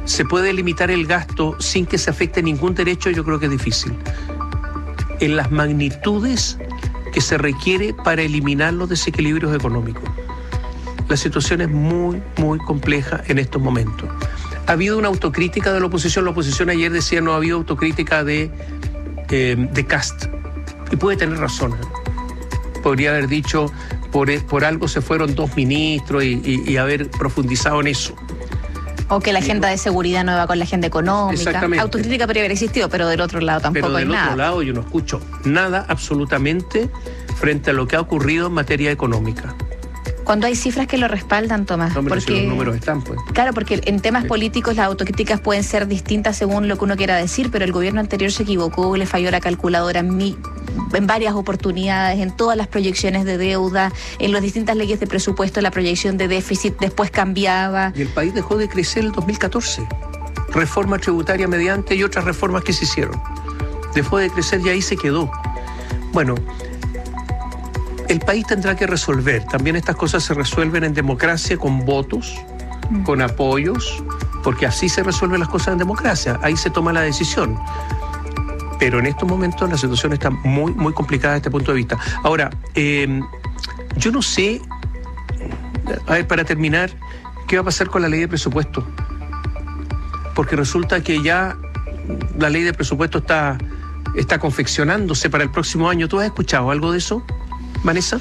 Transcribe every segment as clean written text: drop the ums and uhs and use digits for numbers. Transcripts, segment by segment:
¿Se puede limitar el gasto sin que se afecte ningún derecho? Yo creo que es difícil. En las magnitudes que se requiere para eliminar los desequilibrios económicos. La situación es muy, muy compleja en estos momentos. Ha habido una autocrítica de la oposición. La oposición ayer decía no ha habido autocrítica de Kast. Y puede tener razón. Podría haber dicho por algo se fueron 2 ministros y haber profundizado en eso. O que la agenda de seguridad no va con la agenda económica. Exactamente. Autocrítica podría haber existido, pero del otro lado tampoco hay nada. Pero del otro lado yo no escucho nada absolutamente frente a lo que ha ocurrido en materia económica. Cuando hay cifras que lo respaldan, Tomás. No, pero porque, si los números están, pues. Claro, porque en temas políticos las autocríticas pueden ser distintas según lo que uno quiera decir, pero el gobierno anterior se equivocó, le falló la calculadora en varias oportunidades, en todas las proyecciones de deuda, en las distintas leyes de presupuesto, la proyección de déficit después cambiaba. Y el país dejó de crecer en el 2014. Reforma tributaria mediante y otras reformas que se hicieron. Dejó de crecer y ahí se quedó. Bueno, el país tendrá que resolver. También estas cosas se resuelven en democracia con votos, con apoyos, porque así se resuelven las cosas en democracia. Ahí se toma la decisión. Pero en estos momentos la situación está muy, muy complicada desde este punto de vista. Ahora, yo no sé, a ver, para terminar, ¿qué va a pasar con la ley de presupuesto? Porque resulta que ya la ley de presupuesto está confeccionándose para el próximo año. ¿Tú has escuchado algo de eso, Vanessa?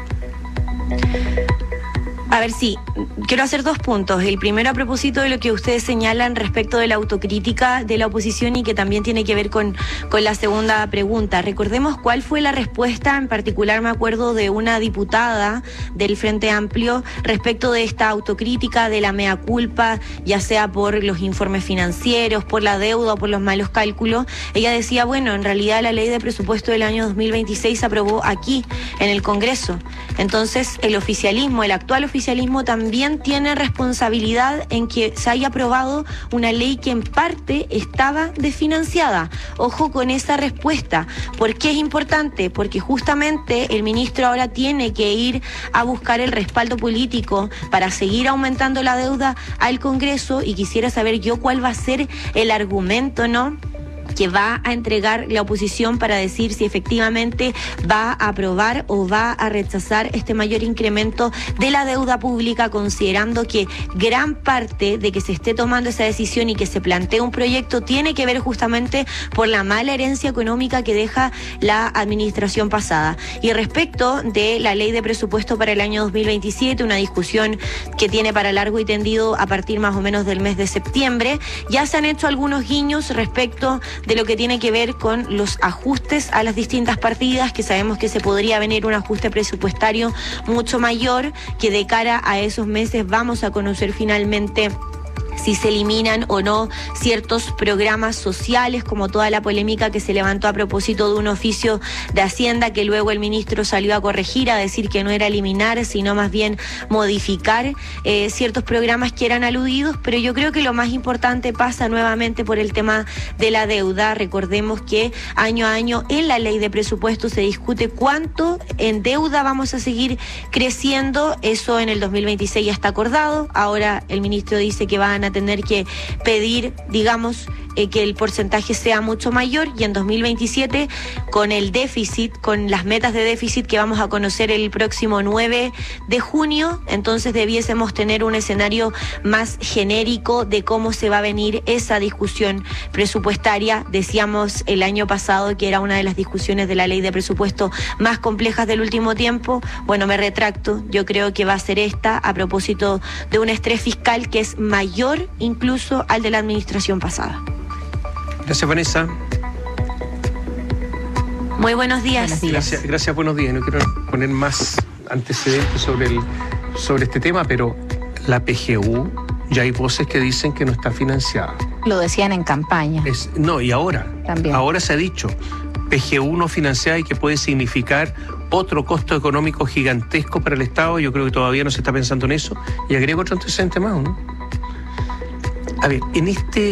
A ver, sí, quiero hacer 2 puntos. El primero a propósito de lo que ustedes señalan respecto de la autocrítica de la oposición y que también tiene que ver con la segunda pregunta. Recordemos cuál fue la respuesta, en particular me acuerdo de una diputada del Frente Amplio respecto de esta autocrítica, de la mea culpa, ya sea por los informes financieros, por la deuda o por los malos cálculos. Ella decía, bueno, en realidad la ley de presupuesto del año 2026 se aprobó aquí, en el Congreso. Entonces, el oficialismo, el actual oficialismo también tiene responsabilidad en que se haya aprobado una ley que en parte estaba desfinanciada. Ojo con esa respuesta. ¿Por qué es importante? Porque justamente el ministro ahora tiene que ir a buscar el respaldo político para seguir aumentando la deuda al Congreso y quisiera saber yo cuál va a ser el argumento, ¿no?, que va a entregar la oposición para decir si efectivamente va a aprobar o va a rechazar este mayor incremento de la deuda pública, considerando que gran parte de que se esté tomando esa decisión y que se plantee un proyecto tiene que ver justamente por la mala herencia económica que deja la administración pasada. Y respecto de la ley de presupuesto para el año 2027, una discusión que tiene para largo y tendido a partir más o menos del mes de septiembre, ya se han hecho algunos guiños respecto de lo que tiene que ver con los ajustes a las distintas partidas, que sabemos que se podría venir un ajuste presupuestario mucho mayor, que de cara a esos meses vamos a conocer finalmente si se eliminan o no ciertos programas sociales, como toda la polémica que se levantó a propósito de un oficio de Hacienda que luego el ministro salió a corregir, a decir que no era eliminar, sino más bien modificar ciertos programas que eran aludidos. Pero yo creo que lo más importante pasa nuevamente por el tema de la deuda. Recordemos que año a año en la ley de presupuesto se discute cuánto en deuda vamos a seguir creciendo. Eso en el 2026 ya está acordado. Ahora el ministro dice que van a tener que pedir, digamos, que el porcentaje sea mucho mayor, y en 2027 con el déficit, con las metas de déficit que vamos a conocer el próximo 9 de junio, entonces debiésemos tener un escenario más genérico de cómo se va a venir esa discusión presupuestaria. Decíamos el año pasado que era una de las discusiones de la ley de presupuesto más complejas del último tiempo. Bueno, me retracto, yo creo que va a ser esta, a propósito de un estrés fiscal que es mayor incluso al de la administración pasada. Gracias, Vanessa. Muy buenos días. Gracias, buenos días. No quiero poner más antecedentes sobre este tema, pero la PGU, ya hay voces que dicen que no está financiada. Lo decían en campaña. Y ahora. También. Ahora se ha dicho, PGU no financiada, y que puede significar otro costo económico gigantesco para el Estado. Yo creo que todavía no se está pensando en eso. Y agrego otro antecedente más, ¿no? A ver, en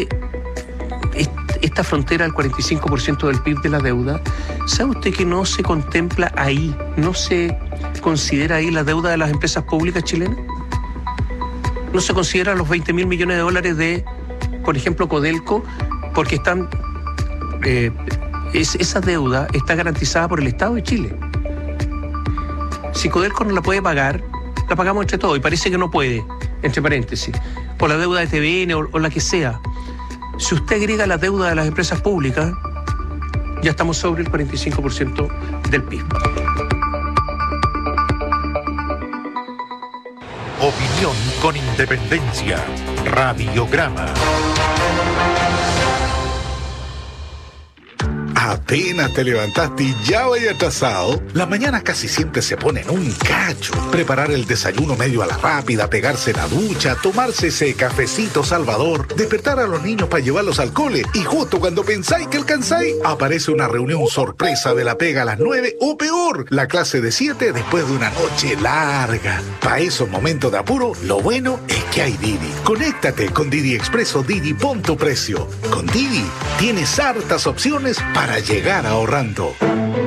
esta frontera del 45% del PIB de la deuda, ¿sabe usted que no se contempla ahí, no se considera ahí la deuda de las empresas públicas chilenas? ¿No se considera los 20.000 millones de dólares de por ejemplo, Codelco, porque esa deuda está garantizada por el Estado de Chile. Si Codelco no la puede pagar, la pagamos entre todos, y parece que no puede, entre paréntesis, por la deuda de TVN o la que sea. Si usted agrega la deuda de las empresas públicas, ya estamos sobre el 45% del PIB. Opinión con independencia. Radiograma. Apenas te levantaste y ya vaya atrasado. Las mañanas casi siempre se ponen un cacho. Preparar el desayuno medio a la rápida, pegarse la ducha, tomarse ese cafecito salvador, despertar a los niños para llevarlos al cole, y justo cuando pensáis que alcanzáis, aparece una reunión sorpresa de la pega a las 9, o peor, la clase de 7 después de una noche larga. Para esos momentos de apuro, lo bueno es que hay Didi. Conéctate con Didi Expreso Didi, pon tu precio. Con Didi tienes hartas opciones para llegar ahorrando.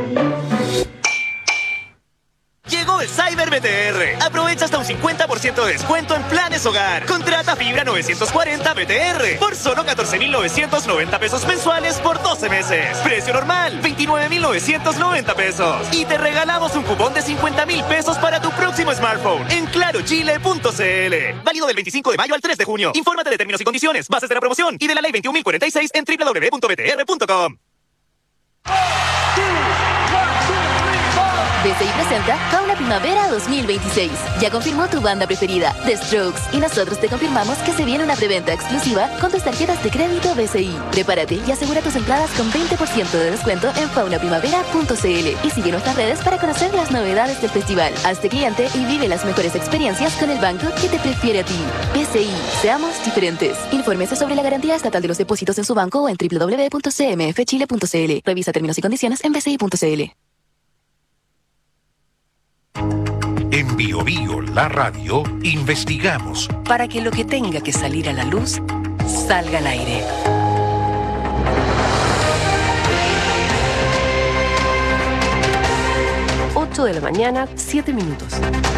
Llegó el Cyber BTR. Aprovecha hasta un 50% de descuento en planes hogar. Contrata fibra 940 BTR por solo 14,990 pesos mensuales por 12 meses. Precio normal, 29,990 pesos. Y te regalamos un cupón de 50,000 pesos para tu próximo smartphone en clarochile.cl. Válido del 25 de mayo al 3 de junio. Infórmate de términos y condiciones, bases de la promoción y de la ley 21.046 en www.btr.com. BCI presenta Fauna Primavera 2026. Ya confirmó tu banda preferida, The Strokes, y nosotros te confirmamos que se viene una preventa exclusiva con tus tarjetas de crédito BCI. Prepárate y asegura tus entradas con 20% de descuento en faunaprimavera.cl y sigue nuestras redes para conocer las novedades del festival. Hazte cliente y vive las mejores experiencias con el banco que te prefiere a ti. BCI, seamos diferentes. Infórmese sobre la garantía estatal de los depósitos en su banco o en www.cmfchile.cl. Revisa términos y condiciones en bci.cl. En Bio Bio, la radio, investigamos para que lo que tenga que salir a la luz salga al aire. De la mañana, 7 minutos.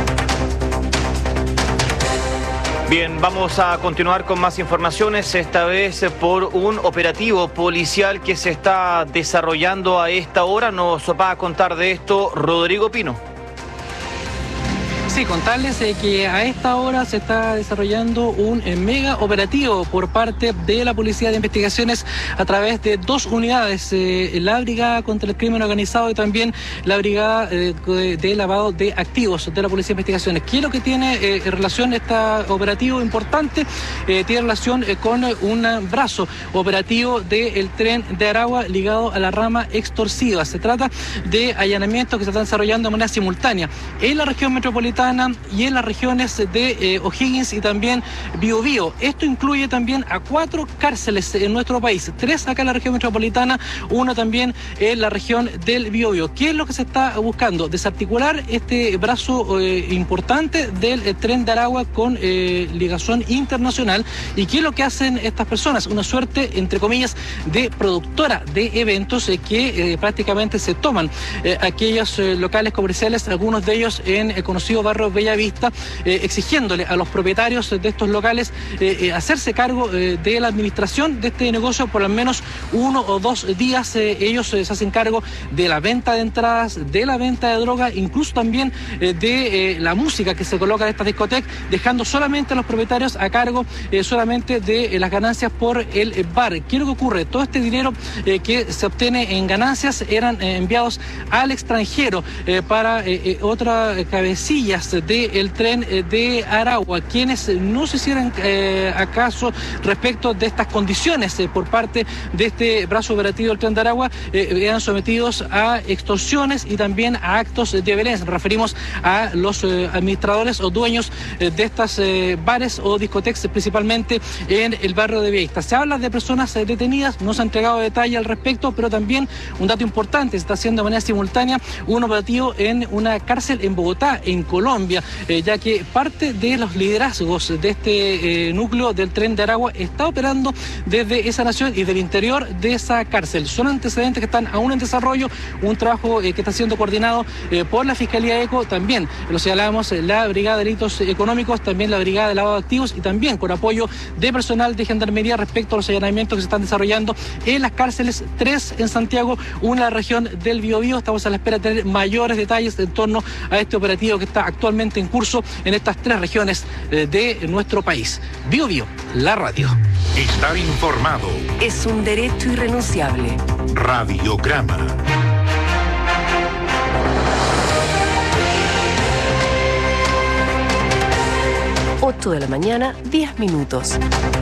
Bien, vamos a continuar con más informaciones, esta vez por un operativo policial que se está desarrollando a esta hora. Nos va a contar de esto Rodrigo Pino. Sí, contarles que a esta hora se está desarrollando un mega operativo por parte de la Policía de Investigaciones a través de dos unidades, la Brigada contra el Crimen Organizado y también la Brigada de Lavado de Activos de la Policía de Investigaciones. ¿Qué es lo que tiene relación este operativo importante? Tiene relación con un brazo operativo del tren de Aragua ligado a la rama extorsiva. Se trata de allanamientos que se están desarrollando de manera simultánea en la región metropolitana y en las regiones de O'Higgins y también Biobío. Esto incluye también a 4 cárceles en nuestro país, 3 acá en la región metropolitana, 1 también en la región del Biobío. ¿Qué es lo que se está buscando? Desarticular este brazo importante del tren de Aragua con ligación internacional. ¿Y qué es lo que hacen estas personas? Una suerte, entre comillas, de productora de eventos que prácticamente se toman aquellos locales comerciales, algunos de ellos en el conocido barrio Bellavista, exigiéndole a los propietarios de estos locales hacerse cargo de la administración de este negocio por al menos 1 o 2 días. Ellos se hacen cargo de la venta de entradas, de la venta de droga, incluso también de la música que se coloca en estas discotecas, dejando solamente a los propietarios a cargo solamente de las ganancias por el bar. ¿Qué es lo que ocurre? Todo este dinero que se obtiene en ganancias eran enviados al extranjero para otras cabecillas del tren de Aragua, quienes no se hicieran acaso respecto de estas condiciones por parte de este brazo operativo del tren de Aragua, eran sometidos a extorsiones y también a actos de violencia. Nos referimos a los administradores o dueños de estas bares o discotecas, principalmente en el barrio de Bellavista. Se habla de personas detenidas, no se ha entregado detalle al respecto, pero también un dato importante, se está haciendo de manera simultánea un operativo en una cárcel en Bogotá, en Colombia, Colombia, ya que parte de los liderazgos de este núcleo del Tren de Aragua está operando desde esa nación y del interior de esa cárcel. Son antecedentes que están aún en desarrollo, un trabajo que está siendo coordinado por la Fiscalía ECO, también lo señalamos, la Brigada de Delitos Económicos, también la Brigada de Lavado de Activos y también con apoyo de personal de Gendarmería respecto a los allanamientos que se están desarrollando en las cárceles, 3 en Santiago, una en la región del Biobío. Estamos a la espera de tener mayores detalles en torno a este operativo que está actualmente en curso en estas 3 regiones de nuestro país. Biobío, la radio. Estar informado es un derecho irrenunciable. Radiograma. De la mañana, 10 minutos.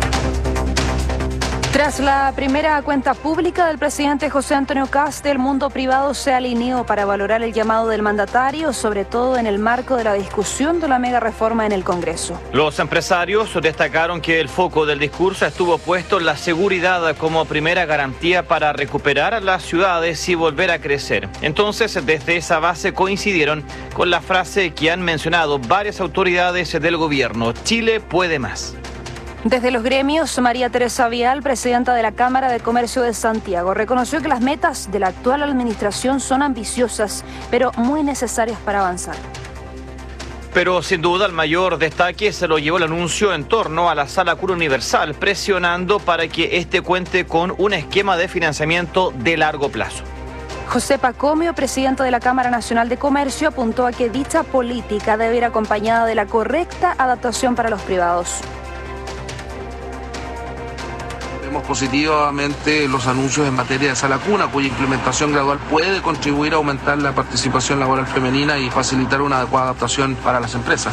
Tras la primera cuenta pública del presidente José Antonio Kast, el mundo privado se alineó para valorar el llamado del mandatario, sobre todo en el marco de la discusión de la mega reforma en el Congreso. Los empresarios destacaron que el foco del discurso estuvo puesto en la seguridad como primera garantía para recuperar a las ciudades y volver a crecer. Entonces, desde esa base coincidieron con la frase que han mencionado varias autoridades del gobierno: Chile puede más. Desde los gremios, María Teresa Vial, presidenta de la Cámara de Comercio de Santiago, reconoció que las metas de la actual administración son ambiciosas, pero muy necesarias para avanzar. Pero sin duda el mayor destaque se lo llevó el anuncio en torno a la Sala Cura Universal, presionando para que este cuente con un esquema de financiamiento de largo plazo. José Pacomio, presidente de la Cámara Nacional de Comercio, apuntó a que dicha política debe ir acompañada de la correcta adaptación para los privados. Vemos positivamente los anuncios en materia de sala cuna, cuya implementación gradual puede contribuir a aumentar la participación laboral femenina y facilitar una adecuada adaptación para las empresas.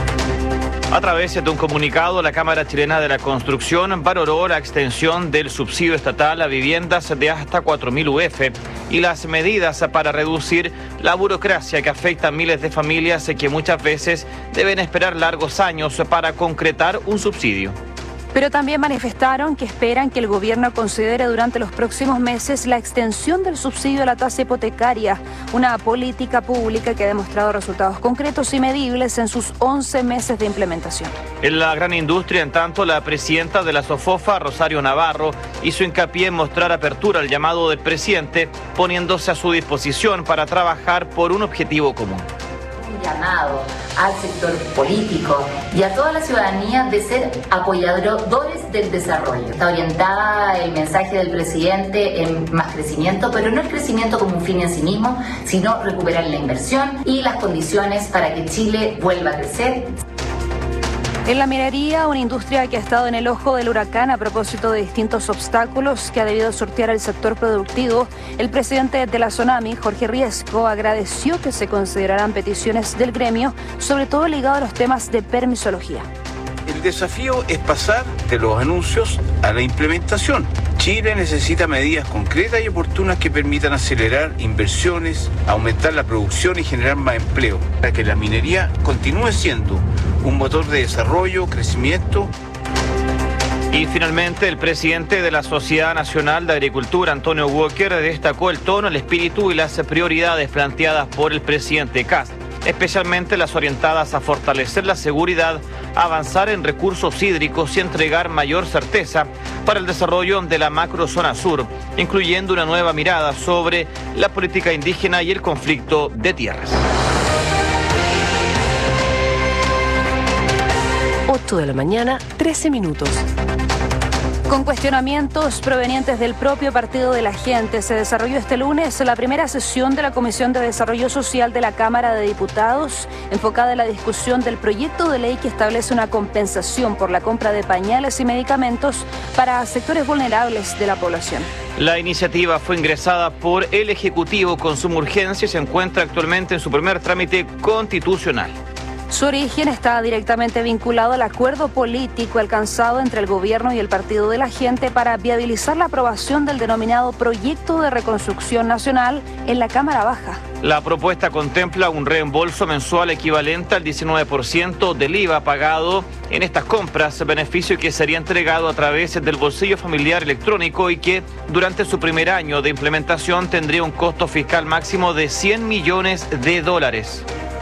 A través de un comunicado, la Cámara Chilena de la Construcción valoró la extensión del subsidio estatal a viviendas de hasta 4.000 UF y las medidas para reducir la burocracia que afecta a miles de familias que muchas veces deben esperar largos años para concretar un subsidio. Pero también manifestaron que esperan que el gobierno considere durante los próximos meses la extensión del subsidio a la tasa hipotecaria, una política pública que ha demostrado resultados concretos y medibles en sus 11 meses de implementación. En la gran industria, en tanto, la presidenta de la SOFOFA, Rosario Navarro, hizo hincapié en mostrar apertura al llamado del presidente, poniéndose a su disposición para trabajar por un objetivo común. Llamado al sector político y a toda la ciudadanía de ser apoyadores del desarrollo. Está orientada el mensaje del presidente en más crecimiento, pero no el crecimiento como un fin en sí mismo, sino recuperar la inversión y las condiciones para que Chile vuelva a crecer. En la minería, una industria que ha estado en el ojo del huracán a propósito de distintos obstáculos que ha debido sortear el sector productivo, el presidente de la SONAMI, Jorge Riesco, agradeció que se consideraran peticiones del gremio, sobre todo ligado a los temas de permisología. El desafío es pasar de los anuncios a la implementación. Chile necesita medidas concretas y oportunas que permitan acelerar inversiones, aumentar la producción y generar más empleo, para que la minería continúe siendo un motor de desarrollo, crecimiento. Y finalmente, el presidente de la Sociedad Nacional de Agricultura, Antonio Walker, destacó el tono, el espíritu y las prioridades planteadas por el presidente Kast, especialmente las orientadas a fortalecer la seguridad, avanzar en recursos hídricos y entregar mayor certeza para el desarrollo de la macrozona sur, incluyendo una nueva mirada sobre la política indígena y el conflicto de tierras. 8 de la mañana, 13 minutos. Con cuestionamientos provenientes del propio Partido de la Gente, se desarrolló este lunes la primera sesión de la Comisión de Desarrollo Social de la Cámara de Diputados, enfocada en la discusión del proyecto de ley que establece una compensación por la compra de pañales y medicamentos para sectores vulnerables de la población. La iniciativa fue ingresada por el Ejecutivo con suma urgencia y se encuentra actualmente en su primer trámite constitucional. Su origen está directamente vinculado al acuerdo político alcanzado entre el gobierno y el Partido de la Gente para viabilizar la aprobación del denominado Proyecto de Reconstrucción Nacional en la Cámara Baja. La propuesta contempla un reembolso mensual equivalente al 19% del IVA pagado en estas compras, beneficio que sería entregado a través del bolsillo familiar electrónico y que durante su primer año de implementación tendría un costo fiscal máximo de $100 millones.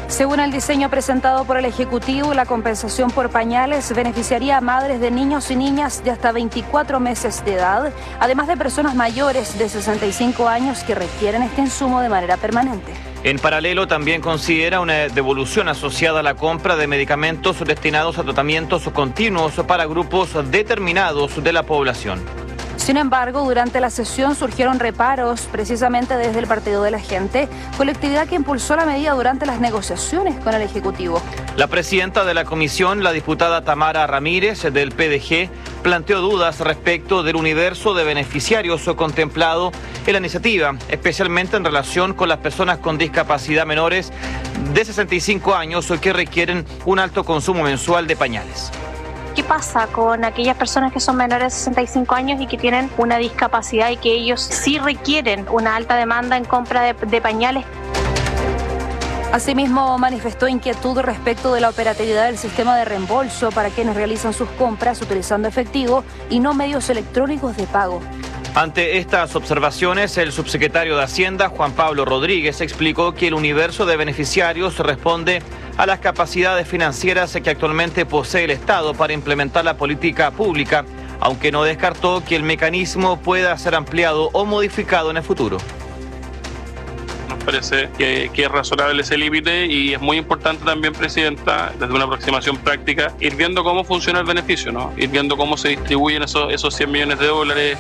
Según el diseño presentado por el Ejecutivo, la compensación por pañales beneficiaría a madres de niños y niñas de hasta 24 meses de edad, además de personas mayores de 65 años que requieren este insumo de manera permanente. En paralelo, también considera una devolución asociada a la compra de medicamentos destinados a tratamientos continuos para grupos determinados de la población. Sin embargo, durante la sesión surgieron reparos precisamente desde el Partido de la Gente, colectividad que impulsó la medida durante las negociaciones con el Ejecutivo. La presidenta de la comisión, la diputada Tamara Ramírez, del PDG, planteó dudas respecto del universo de beneficiarios contemplado en la iniciativa, especialmente en relación con las personas con discapacidad menores de 65 años que requieren un alto consumo mensual de pañales. ¿Qué pasa con aquellas personas que son menores de 65 años y que tienen una discapacidad y que ellos sí requieren una alta demanda en compra de pañales? Asimismo, manifestó inquietud respecto de la operatividad del sistema de reembolso para quienes realizan sus compras utilizando efectivo y no medios electrónicos de pago. Ante estas observaciones, el subsecretario de Hacienda, Juan Pablo Rodríguez, explicó que el universo de beneficiarios responde a las capacidades financieras que actualmente posee el Estado para implementar la política pública, aunque no descartó que el mecanismo pueda ser ampliado o modificado en el futuro. Nos parece que es razonable ese límite y es muy importante también, Presidenta, desde una aproximación práctica, ir viendo cómo funciona el beneficio, ¿no? Ir viendo cómo se distribuyen esos 100 millones de dólares.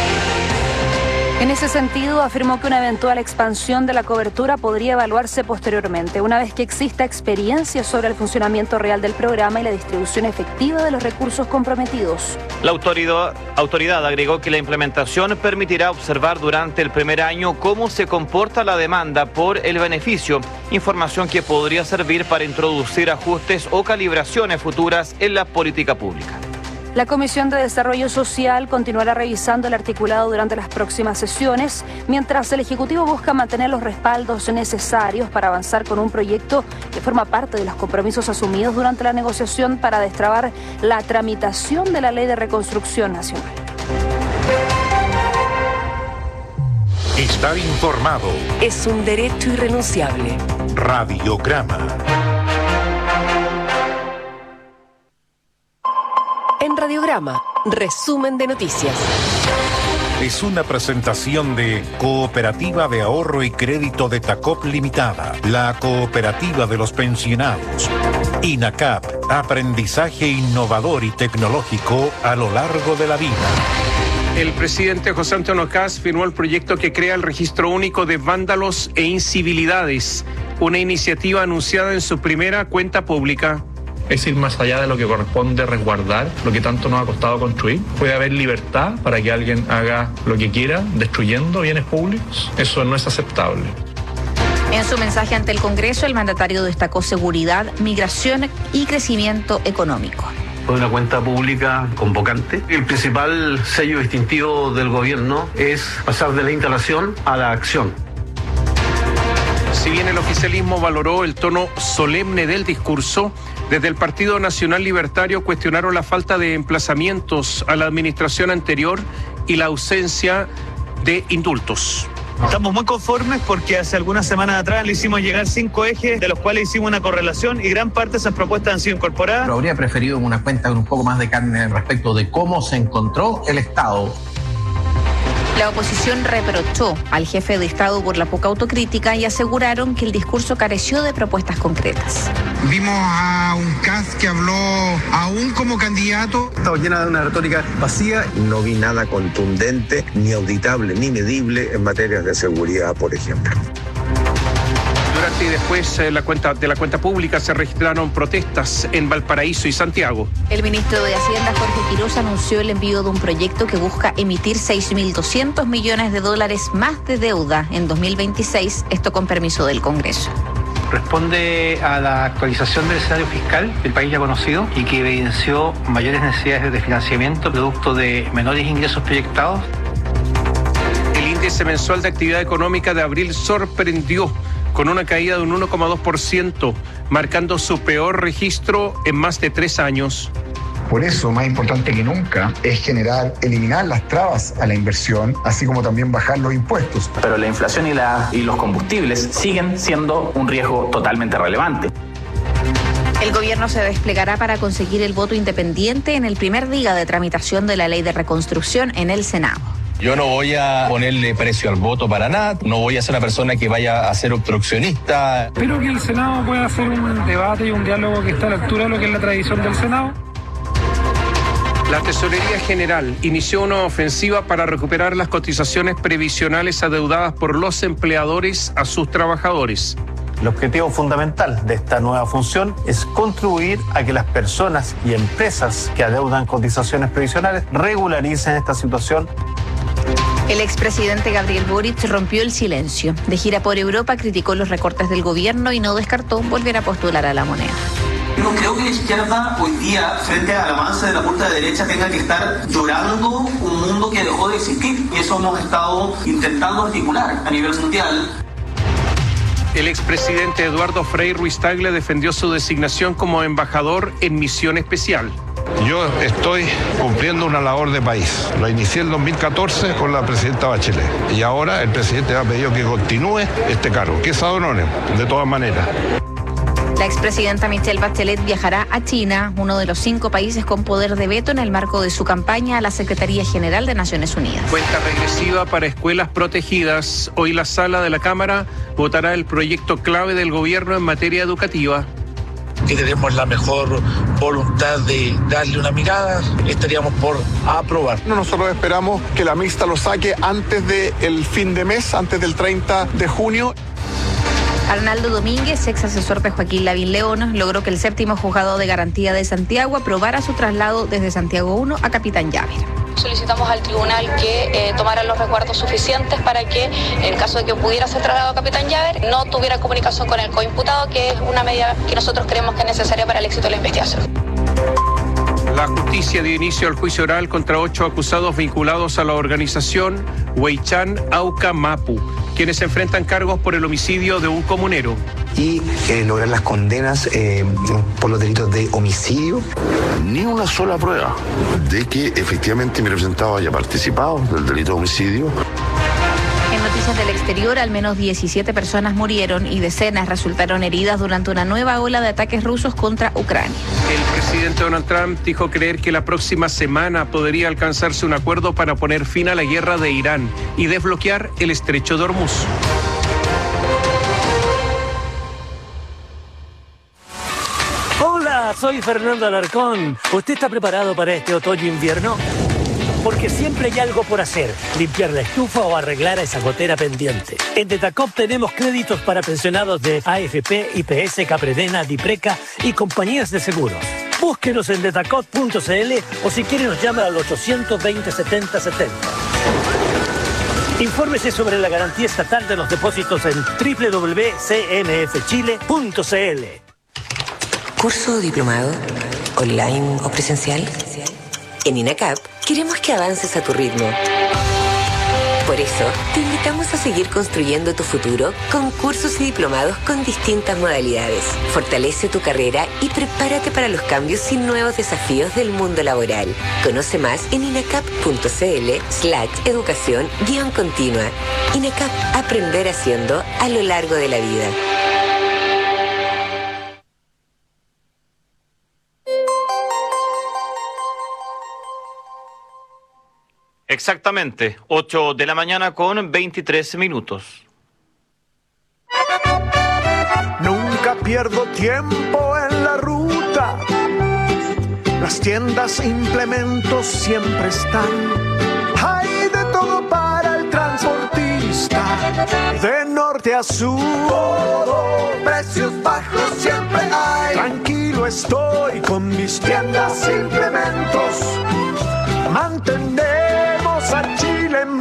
En ese sentido, afirmó que una eventual expansión de la cobertura podría evaluarse posteriormente, una vez que exista experiencia sobre el funcionamiento real del programa y la distribución efectiva de los recursos comprometidos. La autoridad agregó que la implementación permitirá observar durante el primer año cómo se comporta la demanda por el beneficio, información que podría servir para introducir ajustes o calibraciones futuras en la política pública. La Comisión de Desarrollo Social continuará revisando el articulado durante las próximas sesiones, mientras el Ejecutivo busca mantener los respaldos necesarios para avanzar con un proyecto que forma parte de los compromisos asumidos durante la negociación para destrabar la tramitación de la Ley de Reconstrucción Nacional. Estar informado es un derecho irrenunciable. Radiograma. En Radiograma, resumen de noticias. Es una presentación de Cooperativa de Ahorro y Crédito de Tacop Limitada, la cooperativa de los pensionados. INACAP, aprendizaje innovador y tecnológico a lo largo de la vida. El presidente José Antonio Kast firmó el proyecto que crea el Registro Único de Vándalos e Incivilidades, una iniciativa anunciada en su primera cuenta pública. Es ir más allá de lo que corresponde resguardar, lo que tanto nos ha costado construir. Puede haber libertad para que alguien haga lo que quiera, destruyendo bienes públicos. Eso no es aceptable. En su mensaje ante el Congreso, el mandatario destacó seguridad, migración y crecimiento económico. Una cuenta pública convocante. El principal sello distintivo del gobierno es pasar de la instalación a la acción. Si bien el oficialismo valoró el tono solemne del discurso, desde el Partido Nacional Libertario cuestionaron la falta de emplazamientos a la administración anterior y la ausencia de indultos. Estamos muy conformes porque hace algunas semanas atrás le hicimos llegar 5 ejes, de los cuales hicimos una correlación y gran parte de esas propuestas han sido incorporadas. Pero habría preferido una cuenta con un poco más de carne respecto de cómo se encontró el Estado. La oposición reprochó al jefe de Estado por la poca autocrítica y aseguraron que el discurso careció de propuestas concretas. Vimos a un Kast que habló aún como candidato. Estaba llena de una retórica vacía. No vi nada contundente, ni auditable, ni medible en materias de seguridad, por ejemplo. Durante y después de la cuenta pública se registraron protestas en Valparaíso y Santiago. El ministro de Hacienda, Jorge Quiroz, anunció el envío de un proyecto que busca emitir 6.200 millones de dólares más de deuda en 2026, esto con permiso del Congreso. Responde a la actualización del escenario fiscal que el país ya ha conocido y que evidenció mayores necesidades de financiamiento producto de menores ingresos proyectados. El índice mensual de actividad económica de abril sorprendió con una caída de un 1,2%, marcando su peor registro en más de 3 años. Por eso, más importante que nunca, es eliminar las trabas a la inversión, así como también bajar los impuestos. Pero la inflación y los combustibles siguen siendo un riesgo totalmente relevante. El gobierno se desplegará para conseguir el voto independiente en el primer día de tramitación de la ley de reconstrucción en el Senado. Yo no voy a ponerle precio al voto para nada, no voy a ser una persona que vaya a ser obstruccionista. Espero que el Senado pueda hacer un debate y un diálogo que está a la altura de lo que es la tradición del Senado. La Tesorería General inició una ofensiva para recuperar las cotizaciones previsionales adeudadas por los empleadores a sus trabajadores. El objetivo fundamental de esta nueva función es contribuir a que las personas y empresas que adeudan cotizaciones previsionales regularicen esta situación. El expresidente Gabriel Boric rompió el silencio. De gira por Europa criticó los recortes del gobierno y no descartó volver a postular a la moneda. No creo que la izquierda hoy día, frente al avance de la ultraderecha, tenga que estar llorando un mundo que dejó de existir. Y eso hemos estado intentando articular a nivel mundial. El expresidente Eduardo Frei Ruiz-Tagle defendió su designación como embajador en misión especial. Yo estoy cumpliendo una labor de país. Lo inicié en 2014 con la presidenta Bachelet. Y ahora el presidente me ha pedido que continúe este cargo, que es ad honorem, de todas maneras. La expresidenta Michelle Bachelet viajará a China, uno de los 5 países con poder de veto en el marco de su campaña a la Secretaría General de Naciones Unidas. Cuenta regresiva para escuelas protegidas. Hoy la sala de la Cámara votará el proyecto clave del gobierno en materia educativa. Que tenemos la mejor voluntad de darle una mirada, estaríamos por aprobar. Nosotros esperamos que la mixta lo saque antes del fin de mes, antes del 30 de junio. Arnaldo Domínguez, ex asesor de Joaquín Lavín León, logró que el 7º Juzgado de Garantía de Santiago aprobara su traslado desde Santiago 1 a Capitán Llávere. Solicitamos al tribunal que tomara los resguardos suficientes para que, en el caso de que pudiera ser trasladado a Capitán Llávere, no tuviera comunicación con el coimputado, que es una medida que nosotros creemos que es necesaria para el éxito de la investigación. La justicia dio inicio al juicio oral contra 8 acusados vinculados a la organización Huaychán Auca Mapu, quienes enfrentan cargos por el homicidio de un comunero. Y lograr las condenas por los delitos de homicidio. Ni una sola prueba de que efectivamente mi representado haya participado del delito de homicidio. En noticias del exterior, al menos 17 personas murieron y decenas resultaron heridas durante una nueva ola de ataques rusos contra Ucrania. El presidente Donald Trump dijo creer que la próxima semana podría alcanzarse un acuerdo para poner fin a la guerra de Irán y desbloquear el estrecho de Hormuz. Hola, soy Fernando Alarcón. ¿Usted está preparado para este otoño-invierno? Porque siempre hay algo por hacer, limpiar la estufa o arreglar a esa gotera pendiente. En Detacop tenemos créditos para pensionados de AFP, IPS, Capredena, Dipreca y compañías de seguros. Búsquenos en detacop.cl o si quiere nos llama al 820-7070. Infórmese sobre la garantía estatal de los depósitos en www.cnfchile.cl. ¿Curso diplomado? ¿Online o presencial? En INACAP queremos que avances a tu ritmo. Por eso, te invitamos a seguir construyendo tu futuro con cursos y diplomados con distintas modalidades. Fortalece tu carrera y prepárate para los cambios y nuevos desafíos del mundo laboral. Conoce más en inacap.cl/educación-continua. INACAP, aprender haciendo a lo largo de la vida. Exactamente, 8 de la mañana con 23 minutos. Nunca pierdo tiempo en la ruta. Las tiendas e implementos siempre están. Hay de todo para el transportista. De norte a sur, precios bajos siempre hay. Tranquilo estoy con mis tiendas e implementos. Mantenemos a Chile en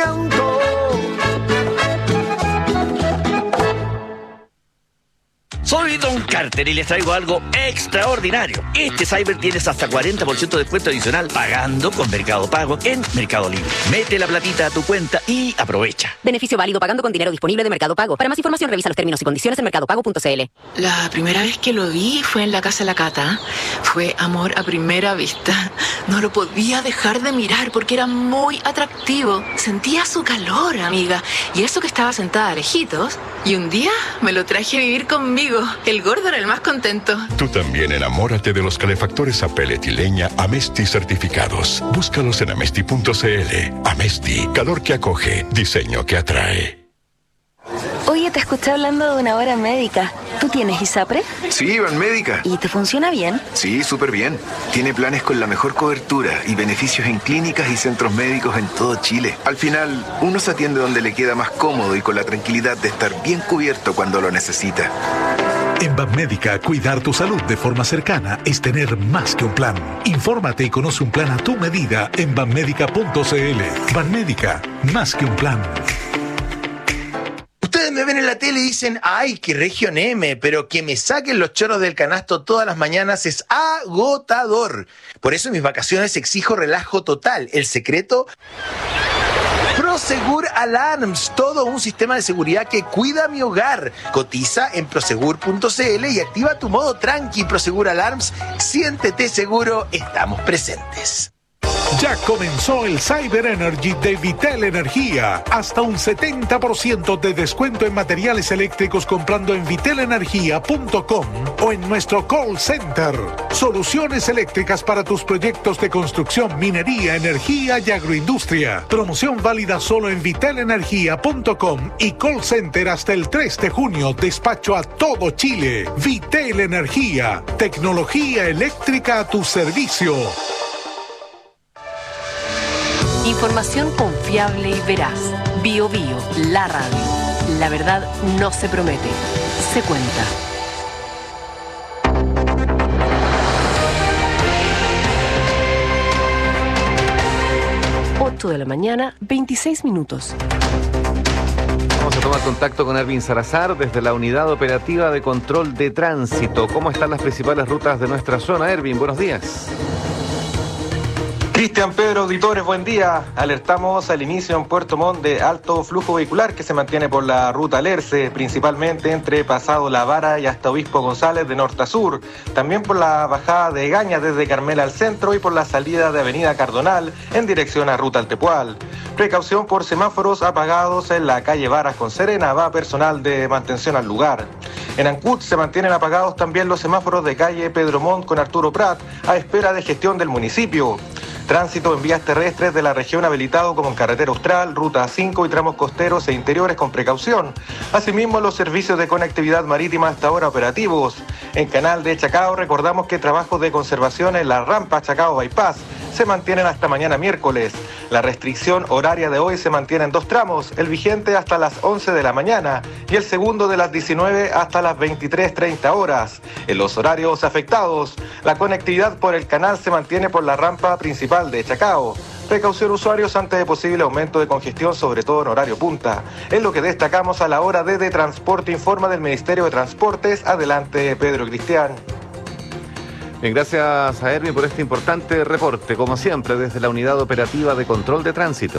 movimiento. Soy Don Carter y les traigo algo extraordinario. Este Cyber tienes hasta 40% de descuento adicional pagando con Mercado Pago en Mercado Libre. Mete la platita a tu cuenta y aprovecha. Beneficio válido pagando con dinero disponible de Mercado Pago. Para más información revisa los términos y condiciones en mercadopago.cl. La primera vez que lo vi fue en la casa de la Cata. Fue amor a primera vista. No lo podía dejar de mirar porque era muy atractivo. Sentía su calor, amiga. Y eso que estaba sentada lejitos. Y un día me lo traje a vivir conmigo. El gordo era el más contento. Tú también enamórate de los calefactores a pellet y leña Amesti certificados. Búscalos en amesti.cl. Amesti, calor que acoge, diseño que atrae. Oye, te escuché hablando de una hora médica. ¿Tú tienes ISAPRE? Sí, Banmédica. ¿Y te funciona bien? Sí, súper bien. Tiene planes con la mejor cobertura y beneficios en clínicas y centros médicos en todo Chile. Al final, uno se atiende donde le queda más cómodo y con la tranquilidad de estar bien cubierto cuando lo necesita. En Banmédica, cuidar tu salud de forma cercana es tener más que un plan. Infórmate y conoce un plan a tu medida en banmédica.cl. Banmédica, más que un plan. Ustedes me ven en la tele y dicen, ¡ay, qué región M! Pero que me saquen los choros del canasto todas las mañanas es agotador. Por eso en mis vacaciones exijo relajo total. El secreto... Prosegur Alarms, todo un sistema de seguridad que cuida mi hogar. Cotiza en prosegur.cl y activa tu modo tranqui. Prosegur Alarms, siéntete seguro, estamos presentes. Ya comenzó el Cyber Energy de Vitel Energía. Hasta un 70% de descuento en materiales eléctricos comprando en vitelenergia.com o en nuestro call center. Soluciones eléctricas para tus proyectos de construcción, minería, energía y agroindustria. Promoción válida solo en vitelenergia.com y call center hasta el 3 de junio. Despacho a todo Chile. Vitel Energía. Tecnología eléctrica a tu servicio. Información confiable y veraz. Bio Bio, la radio. La verdad no se promete, se cuenta. De la mañana, 26 minutos. Vamos a tomar contacto con Erwin Salazar desde la Unidad Operativa de Control de Tránsito. ¿Cómo están las principales rutas de nuestra zona? Erwin, buenos días. Cristian, Pedro, auditores, buen día. Alertamos al inicio en Puerto Montt de alto flujo vehicular que se mantiene por la ruta Lerce, principalmente entre Pasado La Vara y hasta Obispo González de norte a sur. También por la bajada de Egaña desde Carmela al centro y por la salida de Avenida Cardonal en dirección a Ruta Altepual. Precaución por semáforos apagados en la calle Varas con Serena, va personal de mantención al lugar. En Ancud se mantienen apagados también los semáforos de calle Pedro Montt con Arturo Prat a espera de gestión del municipio. Tránsito en vías terrestres de la región habilitado como en Carretera Austral, Ruta 5 y tramos costeros e interiores con precaución. Asimismo, los servicios de conectividad marítima hasta ahora operativos. En Canal de Chacao recordamos que trabajos de conservación en la rampa Chacao Bypass se mantienen hasta mañana miércoles. La restricción horaria de hoy se mantiene en 2 tramos, el vigente hasta las 11 de la mañana y el segundo de las 19 hasta las 23:30 horas. En los horarios afectados, la conectividad por el canal se mantiene por la rampa principal de Chacao. Precaución usuarios ante de posible aumento de congestión, sobre todo en horario punta. Es lo que destacamos a la hora de Transporte, informa del Ministerio de Transportes. Adelante, Pedro Cristian. Bien, gracias a Erwin por este importante reporte, como siempre, desde la Unidad Operativa de Control de Tránsito.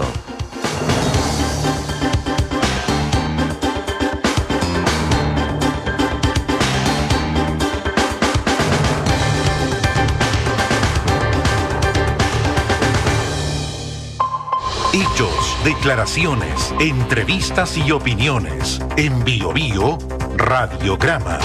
Hechos, declaraciones, entrevistas y opiniones. En Bio Bio, Radiograma.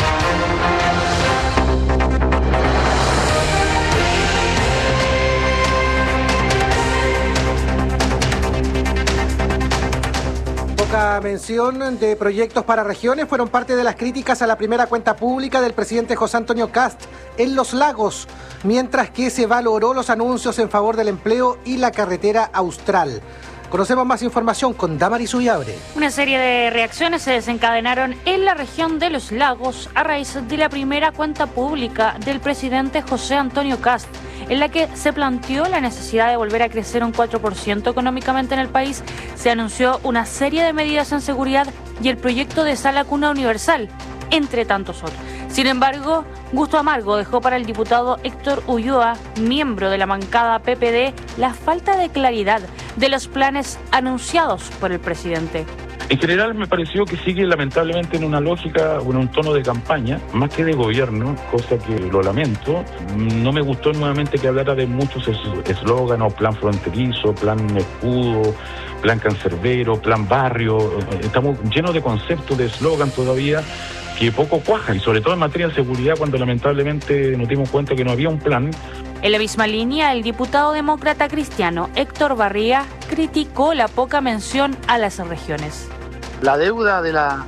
Poca mención de proyectos para regiones fueron parte de las críticas a la primera cuenta pública del presidente José Antonio Kast en Los Lagos, mientras que se valoró los anuncios en favor del empleo y la carretera austral. Conocemos más información con Damaris Ullabre. Una serie de reacciones se desencadenaron en la región de Los Lagos a raíz de la primera cuenta pública del presidente José Antonio Kast, en la que se planteó la necesidad de volver a crecer un 4% económicamente en el país. Se anunció una serie de medidas en seguridad y el proyecto de Sala Cuna Universal. entre tantos otros. Sin embargo, gusto amargo dejó para el diputado Héctor Ulloa, miembro de la bancada PPD, la falta de claridad de los planes anunciados por el presidente. En general me pareció que sigue lamentablemente en una lógica o en un tono de campaña, más que de gobierno, cosa que lo lamento. No me gustó nuevamente que hablara de muchos eslóganos, plan fronterizo, plan escudo, plan cancerbero, plan barrio. Estamos llenos de conceptos, de eslogan todavía, que poco cuajan, y sobre todo en materia de seguridad, cuando lamentablemente nos dimos cuenta que no había un plan. En la misma línea, el diputado demócrata cristiano Héctor Barría criticó la poca mención a las regiones. La deuda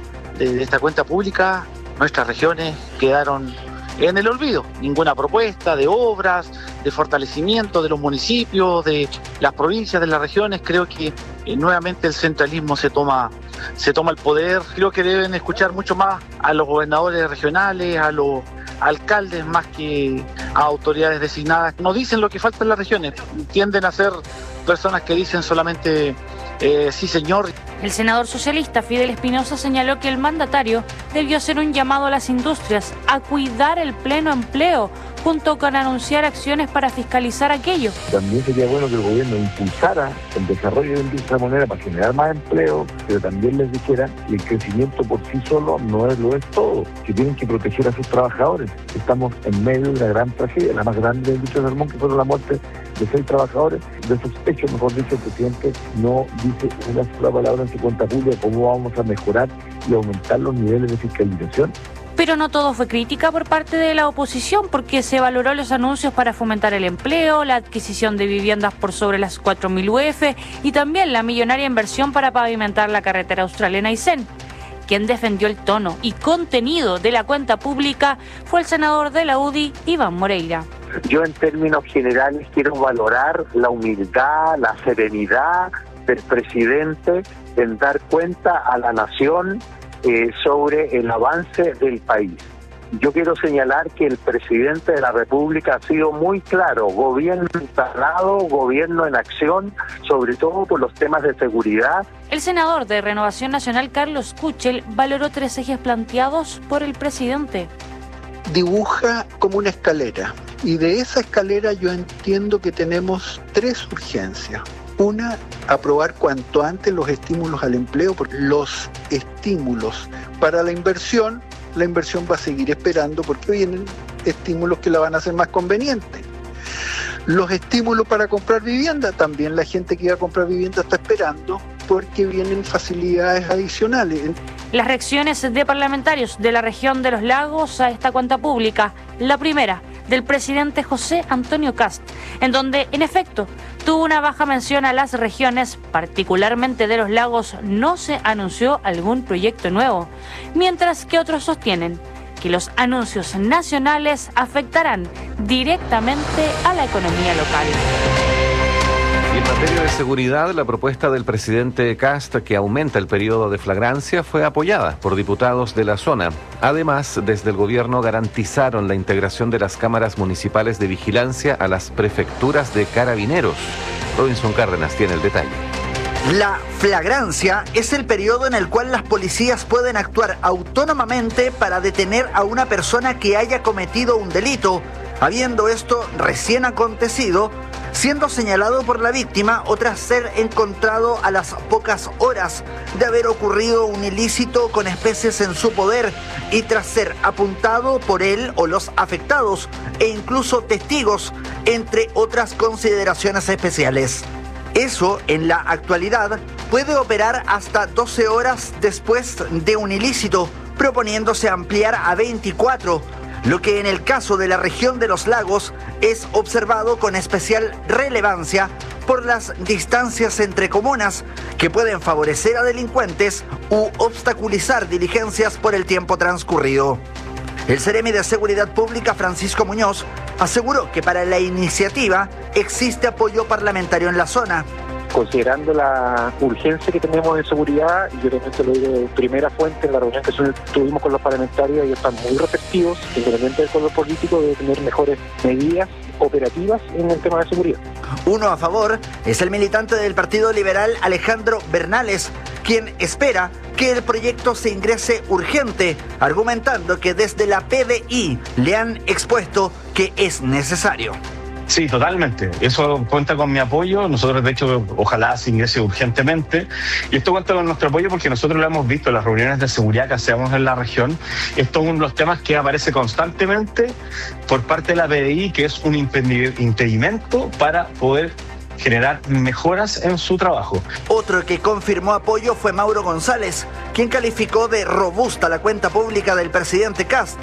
de esta cuenta pública, nuestras regiones quedaron en el olvido. Ninguna propuesta de obras, de fortalecimiento de los municipios, de las provincias, de las regiones. Creo que nuevamente el centralismo se toma el poder. Creo que deben escuchar mucho más a los gobernadores regionales, a los alcaldes, más que a autoridades designadas. No dicen lo que falta en las regiones, tienden a ser personas que dicen solamente sí señor. El senador socialista Fidel Espinosa señaló que el mandatario debió hacer un llamado a las industrias a cuidar el pleno empleo, junto con anunciar acciones para fiscalizar aquello. También sería bueno que el gobierno impulsara el desarrollo de la industria moneda para generar más empleo, pero también les dijera que el crecimiento por sí solo no lo es todo, que tienen que proteger a sus trabajadores. Estamos en medio de una gran tragedia, la más grande de la industria del salmón, que fueron la muerte de 6 trabajadores. De esos hechos, mejor dicho, el presidente no dice una sola palabra en su cuenta pública cómo vamos a mejorar y aumentar los niveles de fiscalización. Pero no todo fue crítica por parte de la oposición, porque se valoró los anuncios para fomentar el empleo, la adquisición de viviendas por sobre las 4.000 UF y también la millonaria inversión para pavimentar la carretera australiana Aysén. Quien defendió el tono y contenido de la cuenta pública fue el senador de la UDI, Iván Moreira. Yo en términos generales quiero valorar la humildad, la serenidad del presidente en dar cuenta a la nación sobre el avance del país. Yo quiero señalar que el presidente de la República ha sido muy claro, gobierno instalado, gobierno en acción, sobre todo por los temas de seguridad. El senador de Renovación Nacional, Carlos Kuchel, valoró 3 ejes planteados por el presidente. Dibuja como una escalera, y de esa escalera yo entiendo que tenemos 3 urgencias. Una, aprobar cuanto antes los estímulos al empleo, porque los estímulos para la inversión va a seguir esperando porque vienen estímulos que la van a hacer más conveniente. Los estímulos para comprar vivienda, también la gente que iba a comprar vivienda está esperando porque vienen facilidades adicionales. Las reacciones de parlamentarios de la región de los lagos a esta cuenta pública. La primera, del presidente José Antonio Kast, en donde, en efecto, tuvo una baja mención a las regiones, particularmente de los lagos. No se anunció algún proyecto nuevo, mientras que otros sostienen que los anuncios nacionales afectarán directamente a la economía local. Y en materia de seguridad, la propuesta del presidente Kast que aumenta el periodo de flagrancia fue apoyada por diputados de la zona. Además, desde el gobierno garantizaron la integración de las cámaras municipales de vigilancia a las prefecturas de carabineros. Robinson Cárdenas tiene el detalle. La flagrancia es el periodo en el cual las policías pueden actuar autónomamente para detener a una persona que haya cometido un delito, habiendo esto recién acontecido, siendo señalado por la víctima o tras ser encontrado a las pocas horas de haber ocurrido un ilícito con especies en su poder y tras ser apuntado por él o los afectados e incluso testigos, entre otras consideraciones especiales. Eso, en la actualidad, puede operar hasta 12 horas después de un ilícito, proponiéndose ampliar a 24, lo que en el caso de la región de los lagos es observado con especial relevancia por las distancias entre comunas que pueden favorecer a delincuentes u obstaculizar diligencias por el tiempo transcurrido. El Seremi de Seguridad Pública, Francisco Muñoz, aseguró que para la iniciativa existe apoyo parlamentario en la zona. Considerando la urgencia que tenemos en seguridad, y yo realmente lo digo de primera fuente en la reunión que tuvimos con los parlamentarios, ellos están muy receptivos, independientemente del color político, de tener mejores medidas operativas en el tema de seguridad. Uno a favor es el militante del Partido Liberal Alejandro Bernales, quien espera que el proyecto se ingrese urgente, argumentando que desde la PDI le han expuesto que es necesario. Sí, totalmente. Eso cuenta con mi apoyo. Nosotros, de hecho, ojalá se ingrese urgentemente. Y esto cuenta con nuestro apoyo porque nosotros lo hemos visto en las reuniones de seguridad que hacemos en la región. Esto es uno de los temas que aparece constantemente por parte de la PDI, que es un impedimento para poder generar mejoras en su trabajo. Otro que confirmó apoyo fue Mauro González, quien calificó de robusta la cuenta pública del presidente Kast.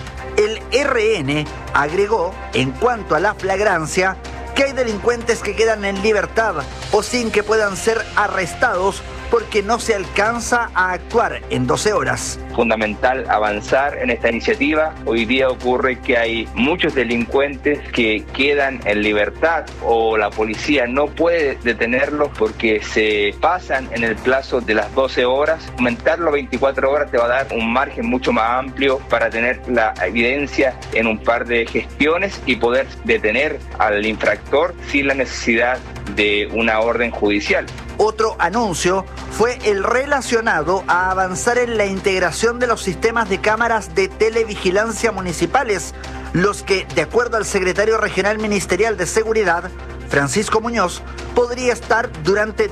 El RN agregó, en cuanto a la flagrancia, que hay delincuentes que quedan en libertad o sin que puedan ser arrestados porque no se alcanza a actuar en 12 horas. Fundamental avanzar en esta iniciativa. Hoy día ocurre que hay muchos delincuentes que quedan en libertad o la policía no puede detenerlos porque se pasan en el plazo de las 12 horas. Aumentarlo a 24 horas te va a dar un margen mucho más amplio para tener la evidencia en un par de gestiones y poder detener al infractor sin la necesidad de una orden judicial. Otro anuncio fue el relacionado a avanzar en la integración de los sistemas de cámaras de televigilancia municipales, los que, de acuerdo al secretario regional ministerial de Seguridad, Francisco Muñoz, podría estar durante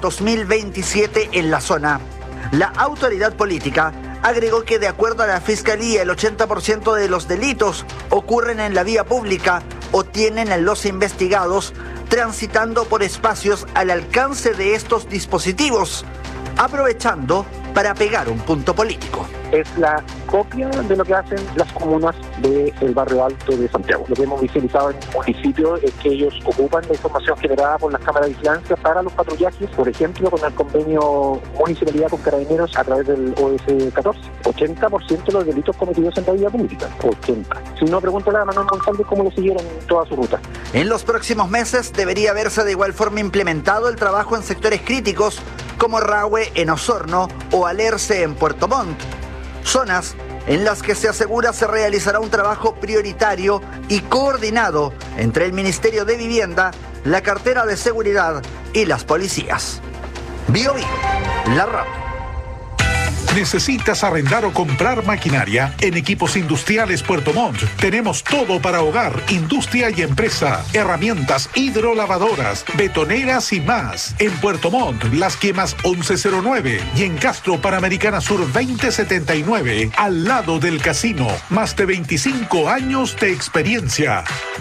2027 en la zona. La autoridad política agregó que, de acuerdo a la Fiscalía, el 80% de los delitos ocurren en la vía pública o tienen a los investigados transitando por espacios al alcance de estos dispositivos, aprovechando para pegar un punto político. Es la copia de lo que hacen las comunas del barrio alto de Santiago. Lo que hemos visualizado en el municipio es que ellos ocupan la información generada por las cámaras de vigilancia para los patrullajes, por ejemplo, con el convenio municipalidad con carabineros a través del OS 14. 80% de los delitos cometidos en la vía pública. 80. Si no, pregúntale a Manuel González cómo lo siguieron en toda su ruta. En los próximos meses debería verse de igual forma implementado el trabajo en sectores críticos como Rahue en Osorno o Alerce en Puerto Montt, zonas en las que se asegura se realizará un trabajo prioritario y coordinado entre el Ministerio de Vivienda, la Cartera de Seguridad y las policías. Bio Bio, la radio. ¿Necesitas arrendar o comprar maquinaria? En Equipos Industriales Puerto Montt tenemos todo para hogar, industria y empresa. Herramientas hidrolavadoras, betoneras y más. En Puerto Montt, Las Quemas 1109 y en Castro Panamericana Sur 2079, al lado del casino. Más de 25 años de experiencia.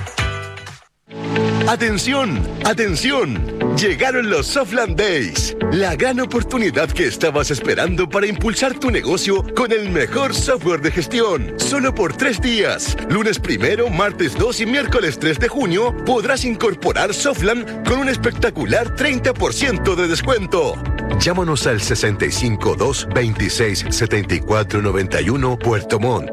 ¡Atención! ¡Atención! Llegaron los Softland Days, la gran oportunidad que estabas esperando para impulsar tu negocio con el mejor software de gestión. Solo por 3 días, lunes 1, martes 2 y miércoles 3 de junio, podrás incorporar Softland con un espectacular 30% de descuento. Llámanos al 652 26 74 91 Puerto Montt.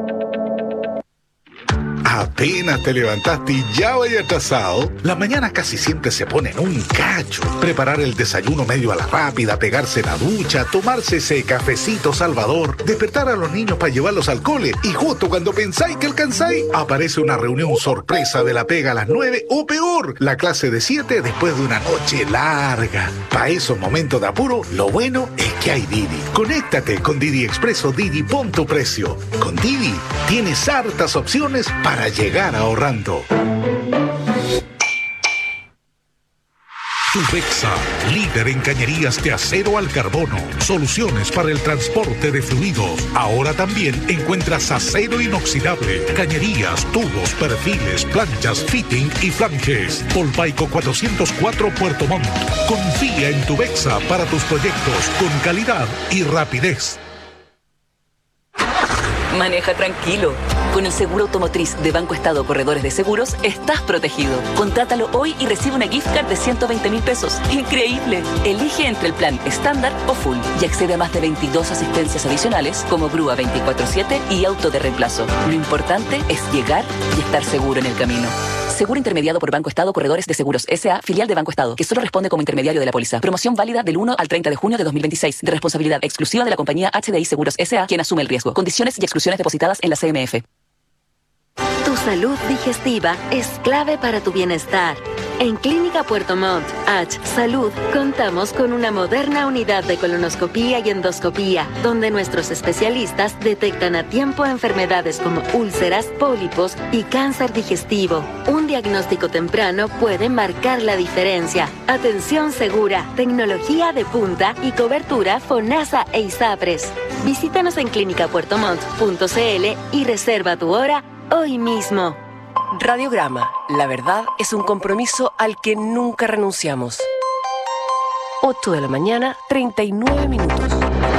Apenas te levantaste y ya vaya atrasado. La mañana casi siempre se pone en un cacho. Preparar el desayuno medio a la rápida, pegarse la ducha, tomarse ese cafecito salvador, despertar a los niños para llevarlos al cole y justo cuando pensáis que alcanzáis, aparece una reunión sorpresa de la pega a las 9 o peor, la clase de 7 después de una noche larga. Para esos momentos de apuro, lo bueno es que hay Didi. Conéctate con Didi Expreso Didi, pon tu precio. Con Didi tienes hartas opciones para llegar ahorrando. Tubexa, líder en cañerías de acero al carbono. Soluciones para el transporte de fluidos. Ahora también encuentras acero inoxidable, cañerías, tubos, perfiles, planchas, fitting y flanges. Polpaico 404 Puerto Montt. Confía en Tubexa para tus proyectos con calidad y rapidez. Maneja tranquilo. Con el seguro automotriz de Banco Estado Corredores de Seguros, estás protegido. Contrátalo hoy y recibe una gift card de 120.000 pesos. ¡Increíble! Elige entre el plan estándar o full y accede a más de 22 asistencias adicionales como grúa 24/7 y auto de reemplazo. Lo importante es llegar y estar seguro en el camino. Seguro intermediado por Banco Estado Corredores de Seguros S.A., filial de Banco Estado, que solo responde como intermediario de la póliza. Promoción válida del 1 al 30 de junio de 2026, de responsabilidad exclusiva de la compañía HDI Seguros S.A., quien asume el riesgo. Condiciones y exclusiones depositadas en la CMF. Tu salud digestiva es clave para tu bienestar. En Clínica Puerto Montt, H Salud, contamos con una moderna unidad de colonoscopía y endoscopía, donde nuestros especialistas detectan a tiempo enfermedades como úlceras, pólipos y cáncer digestivo. Un diagnóstico temprano puede marcar la diferencia. Atención segura, tecnología de punta y cobertura FONASA e ISAPRES. Visítanos en clinicapuertomont.cl y reserva tu hora hoy mismo. Radiograma. La verdad es un compromiso al que nunca renunciamos. 8 de la mañana, 39 minutos.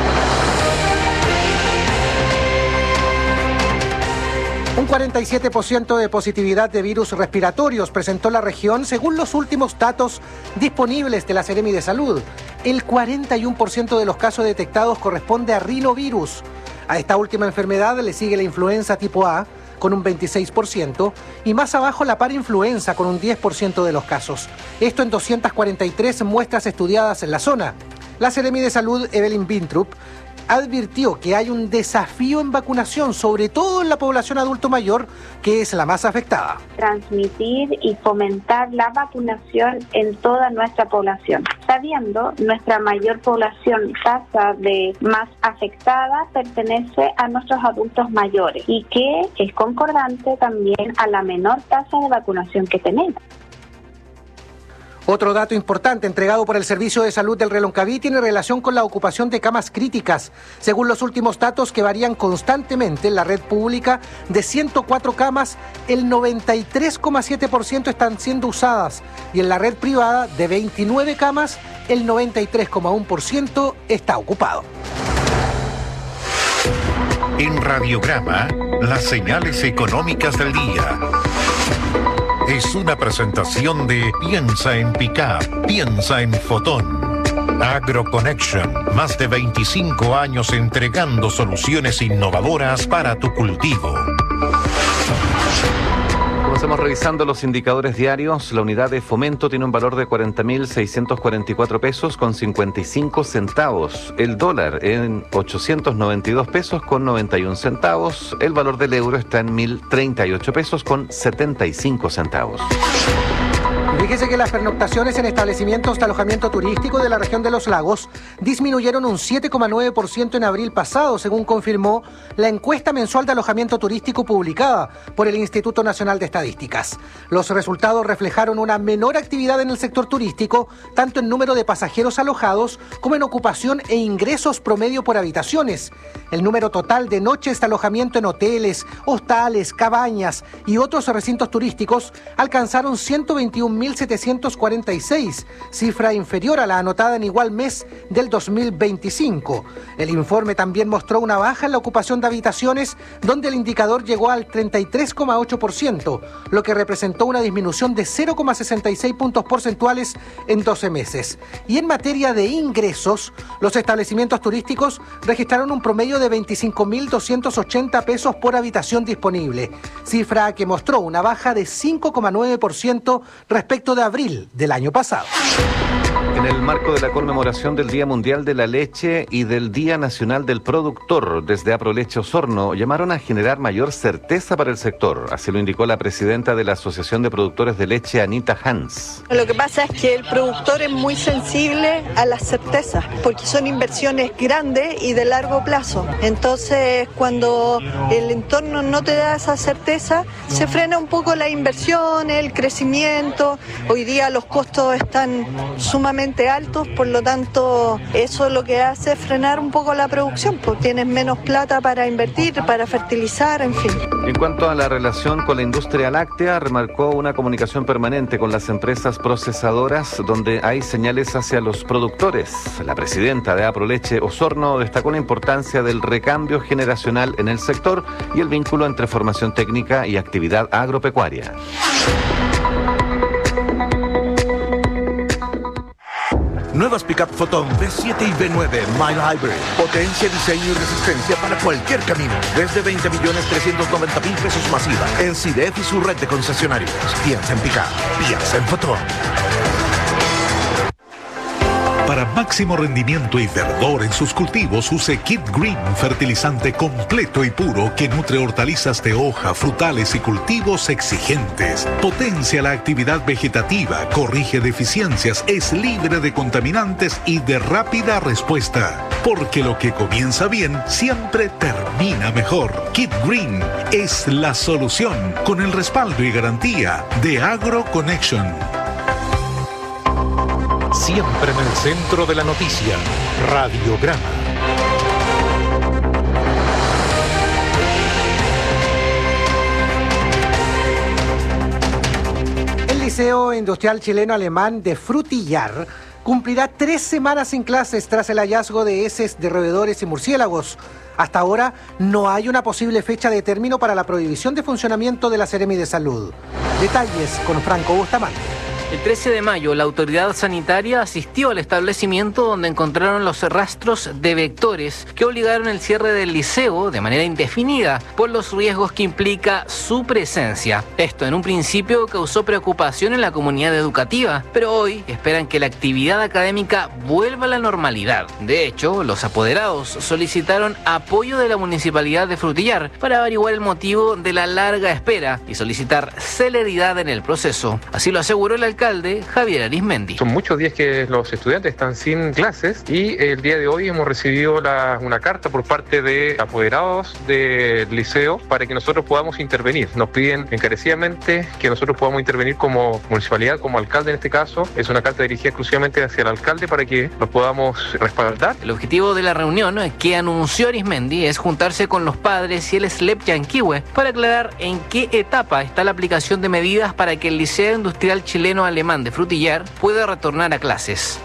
Un 47% de positividad de virus respiratorios presentó la región según los últimos datos disponibles de la Seremi de Salud. El 41% de los casos detectados corresponde a rinovirus. A esta última enfermedad le sigue la influenza tipo A, con un 26%, y más abajo la parainfluenza con un 10% de los casos. Esto en 243 muestras estudiadas en la zona. La Seremi de Salud, Evelyn Bintrup, advirtió que hay un desafío en vacunación, sobre todo en la población adulto mayor, que es la más afectada. Transmitir y fomentar la vacunación en toda nuestra población, sabiendo nuestra mayor población, tasa de más afectada, pertenece a nuestros adultos mayores y que es concordante también a la menor tasa de vacunación que tenemos. Otro dato importante entregado por el Servicio de Salud del Reloncaví tiene relación con la ocupación de camas críticas. Según los últimos datos que varían constantemente en la red pública, de 104 camas, el 93,7% están siendo usadas y en la red privada, de 29 camas, el 93,1% está ocupado. En Radiograma, las señales económicas del día. Es una presentación de Piensa en Pickup, piensa en Fotón. AgroConnection, más de 25 años entregando soluciones innovadoras para tu cultivo. Comencemos revisando los indicadores diarios. La unidad de fomento tiene un valor de 40.644 pesos con 55 centavos. El dólar en 892 pesos con 91 centavos. El valor del euro está en 1.038 pesos con 75 centavos. Fíjese que las pernoctaciones en establecimientos de alojamiento turístico de la región de los lagos disminuyeron un 7,9% en abril pasado, según confirmó la encuesta mensual de alojamiento turístico publicada por el Instituto Nacional de Estadísticas. Los resultados reflejaron una menor actividad en el sector turístico, tanto en número de pasajeros alojados como en ocupación e ingresos promedio por habitaciones. El número total de noches de alojamiento en hoteles, hostales, cabañas y otros recintos turísticos alcanzaron 121.746, cifra inferior a la anotada en igual mes del 2025. El informe también mostró una baja en la ocupación de habitaciones, donde el indicador llegó al 33,8%, lo que representó una disminución de 0,66 puntos porcentuales en 12 meses. Y en materia de ingresos, los establecimientos turísticos registraron un promedio de 25.280 pesos por habitación disponible, cifra que mostró una baja de 5,9% respecto de abril del año pasado. En el marco de la conmemoración del Día Mundial de la Leche y del Día Nacional del Productor, desde Aproleche Osorno llamaron a generar mayor certeza para el sector. Así lo indicó la presidenta de la Asociación de Productores de Leche, Anita Hans. Lo que pasa es que el productor es muy sensible a las certezas, porque son inversiones grandes y de largo plazo. Entonces, cuando el entorno no te da esa certeza, se frena un poco la inversión, el crecimiento. Hoy día los costos están sumamente altos, por lo tanto eso lo que hace es frenar un poco la producción, porque tienes menos plata para invertir, para fertilizar, en fin. En cuanto a la relación con la industria láctea, remarcó una comunicación permanente con las empresas procesadoras donde hay señales hacia los productores. La presidenta de Aproleche Osorno destacó la importancia del recambio generacional en el sector y el vínculo entre formación técnica y actividad agropecuaria. Nuevas Pickup Fotón B7 y B9 Mile Hybrid. Potencia, diseño y resistencia para cualquier camino. Desde 20.390.000 pesos masiva. En CIDEF y su red de concesionarios. Piensa en Pickup. Piensa en Fotón. Para máximo rendimiento y verdor en sus cultivos, use Kid Green, fertilizante completo y puro que nutre hortalizas de hoja, frutales y cultivos exigentes. Potencia la actividad vegetativa, corrige deficiencias, es libre de contaminantes y de rápida respuesta. Porque lo que comienza bien siempre termina mejor. Kid Green es la solución, con el respaldo y garantía de AgroConnection. Siempre en el centro de la noticia, Radiograma. El Liceo Industrial Chileno Alemán de Frutillar cumplirá 3 semanas sin clases tras el hallazgo de heces de roedores y murciélagos. Hasta ahora no hay una posible fecha de término para la prohibición de funcionamiento de la Seremi de Salud. Detalles con Franco Bustamante. El 13 de mayo, la autoridad sanitaria asistió al establecimiento donde encontraron los rastros de vectores que obligaron el cierre del liceo de manera indefinida por los riesgos que implica su presencia. Esto en un principio causó preocupación en la comunidad educativa, pero hoy esperan que la actividad académica vuelva a la normalidad. De hecho, los apoderados solicitaron apoyo de la Municipalidad de Frutillar para averiguar el motivo de la larga espera y solicitar celeridad en el proceso. Así lo aseguró el alcalde Javier Arismendi. Son muchos días que los estudiantes están sin clases y el día de hoy hemos recibido una carta por parte de apoderados del liceo para que nosotros podamos intervenir. Nos piden encarecidamente que nosotros podamos intervenir como municipalidad, como alcalde en este caso. Es una carta dirigida exclusivamente hacia el alcalde para que nos podamos respaldar. El objetivo de la reunión que anunció Arismendi es juntarse con los padres y el SLEP Yanquihue para aclarar en qué etapa está la aplicación de medidas para que el Liceo Industrial Chileno Alemán de Frutillar pueda retornar a clases.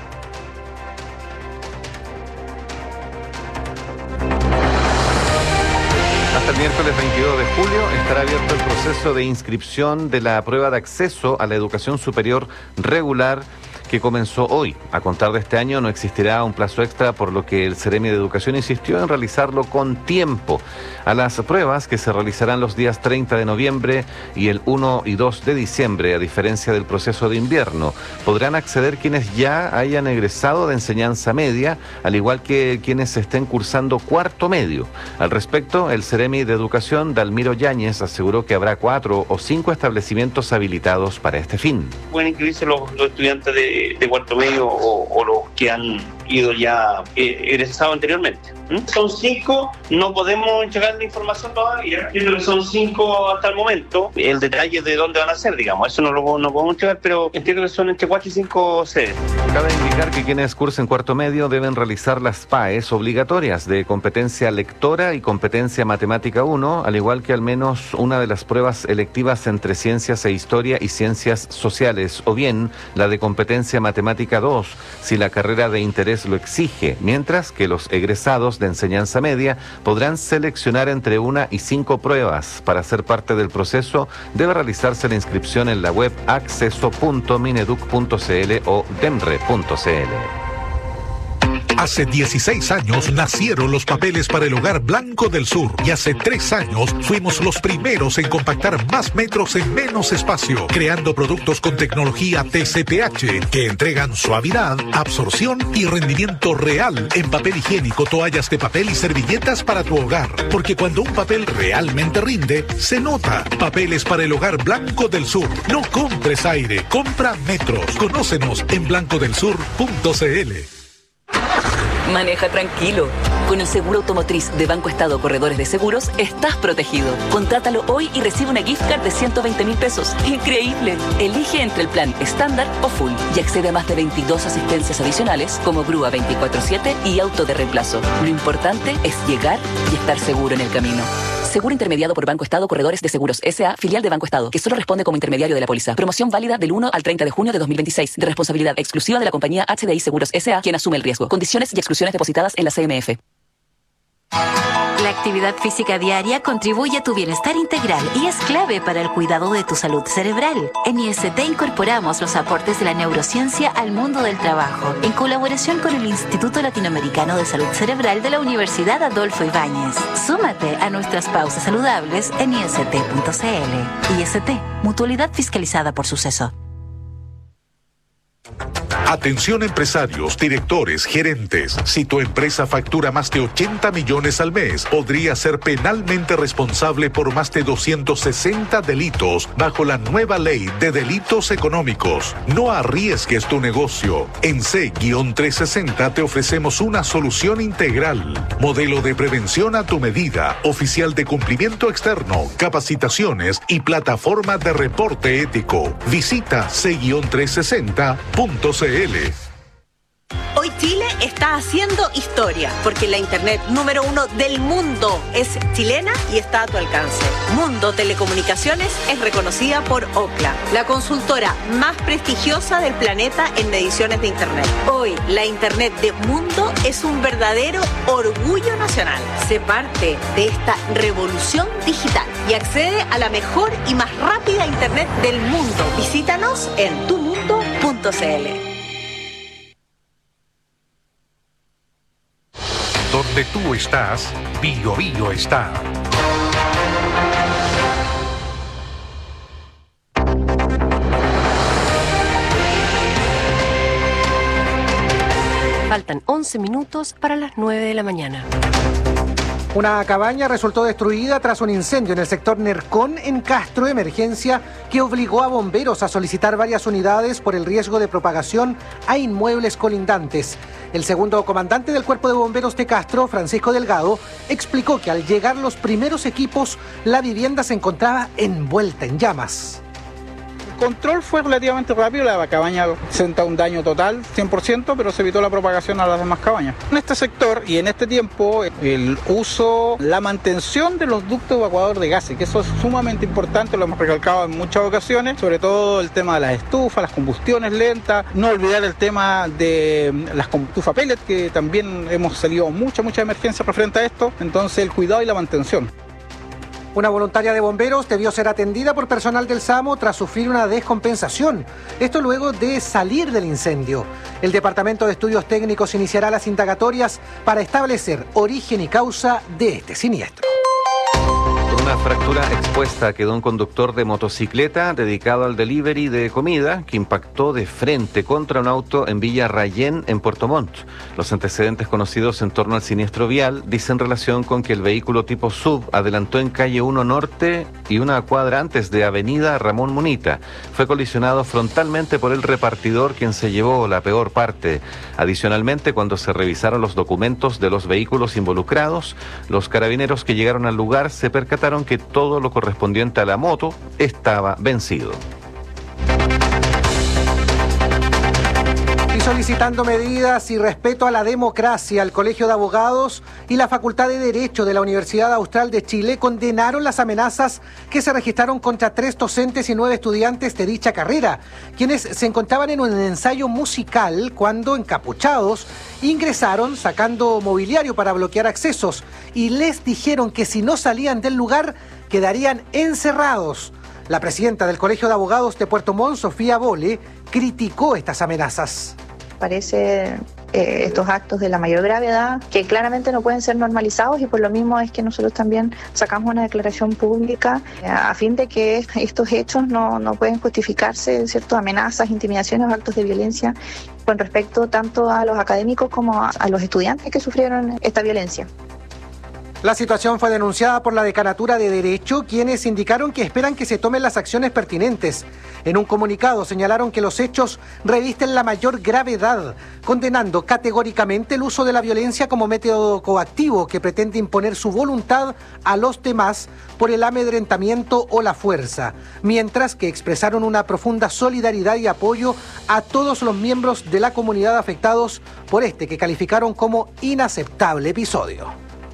Hasta el miércoles 22 de julio estará abierto el proceso de inscripción de la prueba de acceso a la educación superior regular que comenzó hoy. A contar de este año no existirá un plazo extra, por lo que el Ceremi de Educación insistió en realizarlo con tiempo. A las pruebas, que se realizarán los días 30 de noviembre y el 1 y 2 de diciembre, a diferencia del proceso de invierno, podrán acceder quienes ya hayan egresado de enseñanza media, al igual que quienes estén cursando cuarto medio. Al respecto, el Ceremi de Educación, Dalmiro Yáñez, aseguró que habrá 4 o 5 establecimientos habilitados para este fin. Pueden inscribirse los estudiantes de cuarto medio o los que han ido ya egresados anteriormente. Son 5, no podemos entregar la información todavía, entiendo que son 5 hasta el momento. El detalle de dónde van a ser, digamos, eso no podemos entregar, pero entiendo que son entre 4 y 5 sedes. Cabe indicar que quienes cursen cuarto medio deben realizar las PAES obligatorias de competencia lectora y competencia matemática 1, al igual que al menos una de las pruebas electivas entre ciencias e historia y ciencias sociales, o bien la de competencia matemática 2, si la carrera de interés lo exige, mientras que los egresados de enseñanza media podrán seleccionar entre 1 y 5 pruebas. Para ser parte del proceso debe realizarse la inscripción en la web acceso.mineduc.cl o demre.cl. Hace 16 años nacieron los papeles para el Hogar Blanco del Sur y hace 3 años fuimos los primeros en compactar más metros en menos espacio, creando productos con tecnología TCPH que entregan suavidad, absorción y rendimiento real en papel higiénico, toallas de papel y servilletas para tu hogar. Porque cuando un papel realmente rinde, se nota. Papeles para el Hogar Blanco del Sur. No compres aire, compra metros. Conócenos en blancodelsur.cl. Maneja tranquilo. Con el seguro automotriz de Banco Estado Corredores de Seguros, estás protegido. Contrátalo hoy y recibe una gift card de 120.000 pesos. ¡Increíble! Elige entre el plan estándar o full y accede a más de 22 asistencias adicionales como grúa 24/7 y auto de reemplazo. Lo importante es llegar y estar seguro en el camino. Seguro intermediado por Banco Estado Corredores de Seguros S.A., filial de Banco Estado, que solo responde como intermediario de la póliza. Promoción válida del 1 al 30 de junio de 2026, de responsabilidad exclusiva de la compañía HDI Seguros S.A., quien asume el riesgo. Condiciones y exclusiones depositadas en la CMF. La actividad física diaria contribuye a tu bienestar integral y es clave para el cuidado de tu salud cerebral. En IST incorporamos los aportes de la neurociencia al mundo del trabajo, en colaboración con el Instituto Latinoamericano de Salud Cerebral de la Universidad Adolfo Ibáñez. Súmate a nuestras pausas saludables en ist.cl. IST, mutualidad fiscalizada por Suceso. Atención empresarios, directores, gerentes. Si tu empresa factura más de 80 millones al mes, podría ser penalmente responsable por más de 260 delitos bajo la nueva ley de delitos económicos. No arriesgues tu negocio. En C-360 te ofrecemos una solución integral. Modelo de prevención a tu medida, oficial de cumplimiento externo, capacitaciones y plataforma de reporte ético. Visita C-360.cl. Hoy Chile está haciendo historia, porque la internet número 1 del mundo es chilena y está a tu alcance. Mundo Telecomunicaciones es reconocida por Ookla, la consultora más prestigiosa del planeta en mediciones de internet. Hoy, la internet de Mundo es un verdadero orgullo nacional. Sé parte de esta revolución digital y accede a la mejor y más rápida internet del mundo. Visítanos en tumundo.cl. Donde tú estás, Bio Bio está. Faltan 11 minutos para las 9 de la mañana. Una cabaña resultó destruida tras un incendio en el sector Nercón, en Castro, emergencia que obligó a bomberos a solicitar varias unidades por el riesgo de propagación a inmuebles colindantes. El segundo comandante del Cuerpo de Bomberos de Castro, Francisco Delgado, explicó que al llegar los primeros equipos, la vivienda se encontraba envuelta en llamas. El control fue relativamente rápido, la cabaña presenta un daño total, 100%, pero se evitó la propagación a las demás cabañas. En este sector y en este tiempo, el uso, la mantención de los ductos evacuadores de gases, que eso es sumamente importante, lo hemos recalcado en muchas ocasiones, sobre todo el tema de las estufas, las combustiones lentas, no olvidar el tema de las estufas pellet, que también hemos salido mucha emergencia referente a esto, entonces el cuidado y la mantención. Una voluntaria de bomberos debió ser atendida por personal del SAMO tras sufrir una descompensación. Esto luego de salir del incendio. El Departamento de Estudios Técnicos iniciará las indagatorias para establecer origen y causa de este siniestro. Con una fractura expuesta quedó un conductor de motocicleta dedicado al delivery de comida que impactó de frente contra un auto en Villa Rayén, en Puerto Montt. Los antecedentes conocidos en torno al siniestro vial dicen relación con que el vehículo tipo SUV adelantó en calle 1 Norte y una cuadra antes de avenida Ramón Munita. Fue colisionado frontalmente por el repartidor, quien se llevó la peor parte. Adicionalmente, cuando se revisaron los documentos de los vehículos involucrados, los carabineros que llegaron al lugar se percataron que todo lo correspondiente a la moto estaba vencido. Y solicitando medidas y respeto a la democracia, el Colegio de Abogados y la Facultad de Derecho de la Universidad Austral de Chile condenaron las amenazas que se registraron contra 3 docentes y 9 estudiantes de dicha carrera, quienes se encontraban en un ensayo musical cuando, encapuchados, ingresaron sacando mobiliario para bloquear accesos y les dijeron que si no salían del lugar quedarían encerrados. La presidenta del Colegio de Abogados de Puerto Montt, Sofía Bole, criticó estas amenazas. Parece estos actos de la mayor gravedad que claramente no pueden ser normalizados, y por lo mismo es que nosotros también sacamos una declaración pública a fin de que estos hechos no pueden justificarse, ¿cierto? Amenazas, intimidaciones o actos de violencia con respecto tanto a los académicos como a los estudiantes que sufrieron esta violencia. La situación fue denunciada por la Decanatura de Derecho, quienes indicaron que esperan que se tomen las acciones pertinentes. En un comunicado señalaron que los hechos revisten la mayor gravedad, condenando categóricamente el uso de la violencia como método coactivo que pretende imponer su voluntad a los demás por el amedrentamiento o la fuerza, mientras que expresaron una profunda solidaridad y apoyo a todos los miembros de la comunidad afectados por este que calificaron como inaceptable episodio.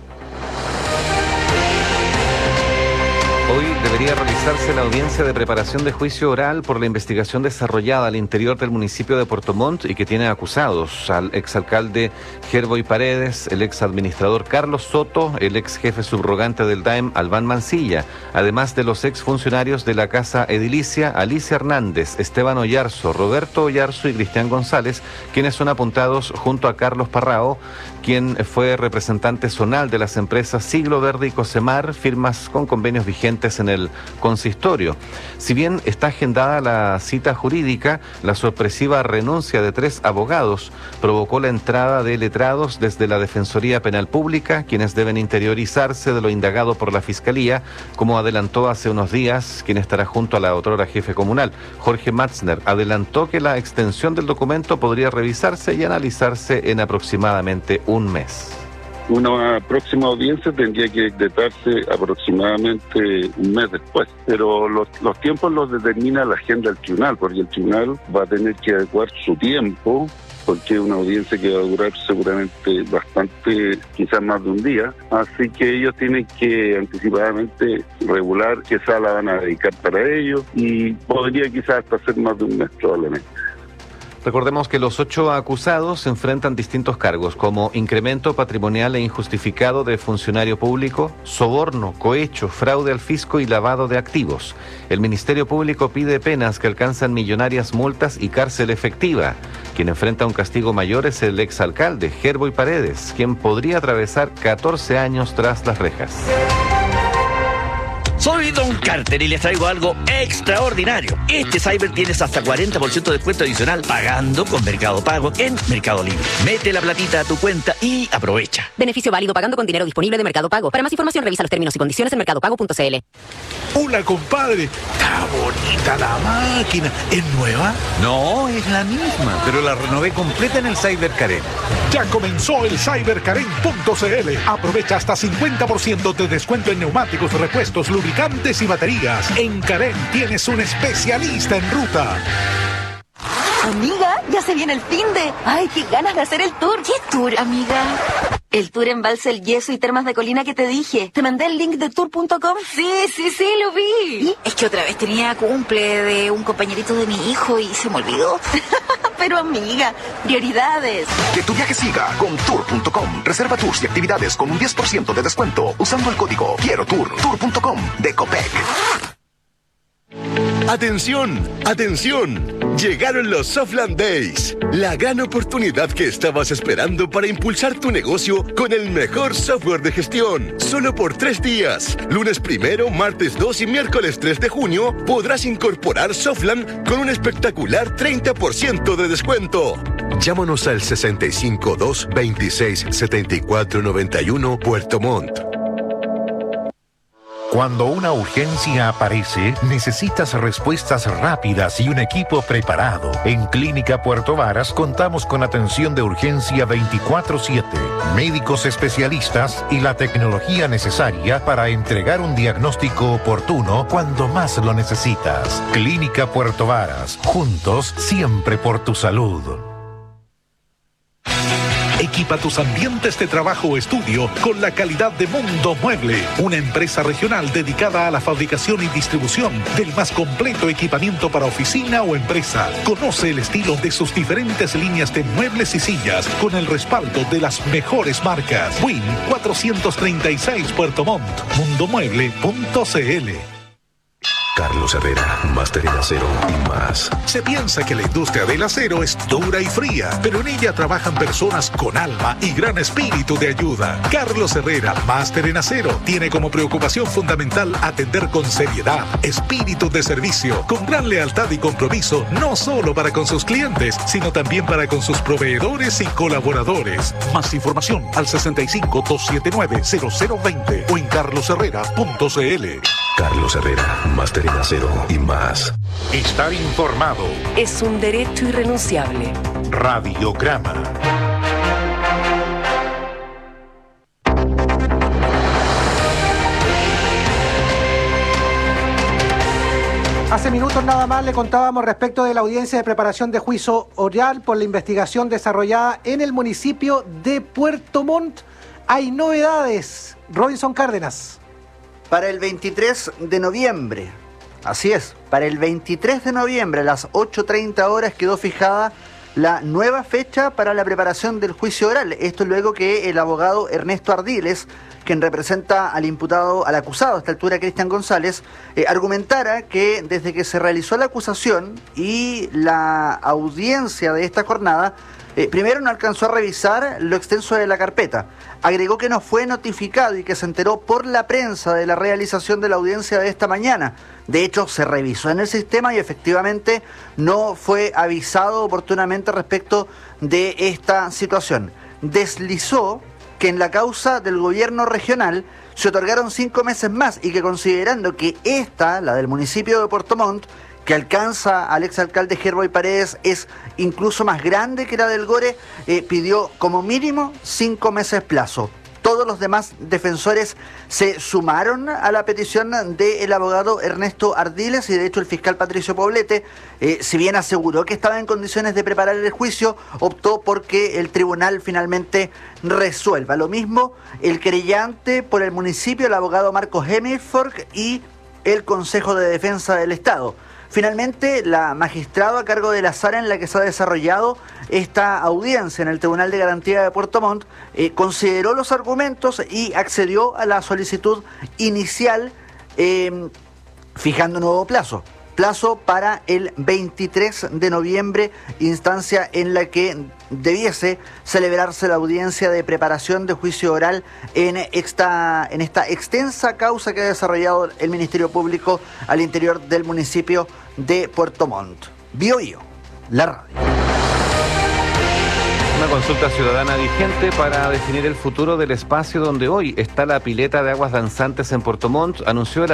Hoy debería realizarse la audiencia de preparación de juicio oral por la investigación desarrollada al interior del municipio de Puerto Montt y que tiene acusados al exalcalde Gerboy Paredes, el exadministrador Carlos Soto, el ex jefe subrogante del DAEM Albán Mancilla, además de los exfuncionarios de la Casa Edilicia Alicia Hernández, Esteban Oyarzo, Roberto Oyarzo y Cristian González, quienes son apuntados junto a Carlos Parrao, quien fue representante zonal de las empresas Siglo Verde y Cosemar, firmas con convenios vigentes en el el consistorio. Si bien está agendada la cita jurídica, la sorpresiva renuncia de 3 abogados provocó la entrada de letrados desde la Defensoría Penal Pública, quienes deben interiorizarse de lo indagado por la Fiscalía, como adelantó hace unos días quien estará junto a la otrora jefe comunal. Jorge Matzner adelantó que la extensión del documento podría revisarse y analizarse en aproximadamente un mes. Una próxima audiencia tendría que decretarse aproximadamente un mes después, pero los tiempos los determina la agenda del tribunal, porque el tribunal va a tener que adecuar su tiempo, porque es una audiencia que va a durar seguramente bastante, quizás más de un día, así que ellos tienen que anticipadamente regular qué sala van a dedicar para ello, y podría quizás hasta ser más de un mes probablemente. Recordemos que los 8 acusados se enfrentan distintos cargos como incremento patrimonial e injustificado de funcionario público, soborno, cohecho, fraude al fisco y lavado de activos. El Ministerio Público pide penas que alcanzan millonarias multas y cárcel efectiva. Quien enfrenta un castigo mayor es el exalcalde Gerboy Paredes, quien podría atravesar 14 años tras las rejas. Soy Don Carter y les traigo algo extraordinario. Este Cyber tienes hasta 40% de descuento adicional pagando con Mercado Pago en Mercado Libre. Mete la platita a tu cuenta y aprovecha. Beneficio válido pagando con dinero disponible de Mercado Pago. Para más información revisa los términos y condiciones en mercadopago.cl. Hola, compadre. Está bonita la máquina. ¿Es nueva? No, es la misma, pero la renové completa en el Cyber Karen. Ya comenzó el cyberkaren.cl. Aprovecha hasta 50% de descuento en neumáticos, repuestos, lubricantes y baterías. En Karen tienes un especialista en ruta. Amiga, ya se viene el finde. Ay, qué ganas de hacer el tour. ¿Qué tour, amiga? El tour Embalse El Yeso y Termas de Colina que te dije. ¿Te mandé el link de tour.com? Sí, lo vi. ¿Y? Es que otra vez tenía cumple de un compañerito de mi hijo y se me olvidó. Pero amiga, prioridades. Que tu viaje siga con tour.com. Reserva tours y actividades con un 10% de descuento usando el código Quiero Tour. Tour.com de Copec. ¡Atención! ¡Atención! Llegaron los Softland Days, la gran oportunidad que estabas esperando para impulsar tu negocio con el mejor software de gestión. Solo por 3 días, lunes 1, martes 2 y miércoles 3 de junio, podrás incorporar Softland con un espectacular 30% de descuento. Llámanos al 652-26-7491 Puerto Montt. Cuando una urgencia aparece, necesitas respuestas rápidas y un equipo preparado. En Clínica Puerto Varas contamos con atención de urgencia 24/7, médicos especialistas y la tecnología necesaria para entregar un diagnóstico oportuno cuando más lo necesitas. Clínica Puerto Varas, juntos siempre por tu salud. Equipa tus ambientes de trabajo o estudio con la calidad de Mundo Mueble, una empresa regional dedicada a la fabricación y distribución del más completo equipamiento para oficina o empresa. Conoce el estilo de sus diferentes líneas de muebles y sillas con el respaldo de las mejores marcas. Win 436 Puerto Montt, mundomueble.cl. Carlos Herrera, máster en acero y más. Se piensa que la industria del acero es dura y fría, pero en ella trabajan personas con alma y gran espíritu de ayuda. Carlos Herrera, máster en acero, tiene como preocupación fundamental atender con seriedad, espíritu de servicio, con gran lealtad y compromiso, no solo para con sus clientes, sino también para con sus proveedores y colaboradores. Más información al 65-279-0020 o en carlosherrera.cl. Carlos Herrera, máster en acero y más. Estar informado es un derecho irrenunciable. Radiograma. Hace minutos nada más le contábamos respecto de la audiencia de preparación de juicio oral por la investigación desarrollada en el municipio de Puerto Montt. Hay novedades. Robinson Cárdenas. Para el 23 de noviembre, así es, para el 23 de noviembre a las 8:30 horas quedó fijada la nueva fecha para la preparación del juicio oral. Esto luego que el abogado Ernesto Ardiles, quien representa al imputado, al acusado a esta altura, Cristian González, argumentara que desde que se realizó la acusación y la audiencia de esta jornada, Primero, no alcanzó a revisar lo extenso de la carpeta. Agregó que no fue notificado y que se enteró por la prensa de la realización de la audiencia de esta mañana. De hecho, se revisó en el sistema y efectivamente no fue avisado oportunamente respecto de esta situación. Deslizó que en la causa del gobierno regional se otorgaron 5 meses más y que considerando que esta, la del municipio de Puerto Montt, que alcanza al exalcalde Gerboy Paredes, es incluso más grande que la del Gore, pidió como mínimo 5 meses plazo. Todos los demás defensores se sumaron a la petición del abogado Ernesto Ardiles y de hecho el fiscal Patricio Poblete, si bien aseguró que estaba en condiciones de preparar el juicio, optó porque el tribunal finalmente resuelva. Lo mismo el querellante por el municipio, el abogado Marcos Hemmelfork y el Consejo de Defensa del Estado. Finalmente, la magistrada a cargo de la sala en la que se ha desarrollado esta audiencia en el Tribunal de Garantía de Puerto Montt consideró los argumentos y accedió a la solicitud inicial fijando un nuevo plazo para el 23 de noviembre, instancia en la que debiese celebrarse la audiencia de preparación de juicio oral en esta extensa causa que ha desarrollado el Ministerio Público al interior del municipio de Puerto Montt. Bio Bio, la radio. Una consulta ciudadana vigente para definir el futuro del espacio donde hoy está la pileta de aguas danzantes en Puerto Montt anunció el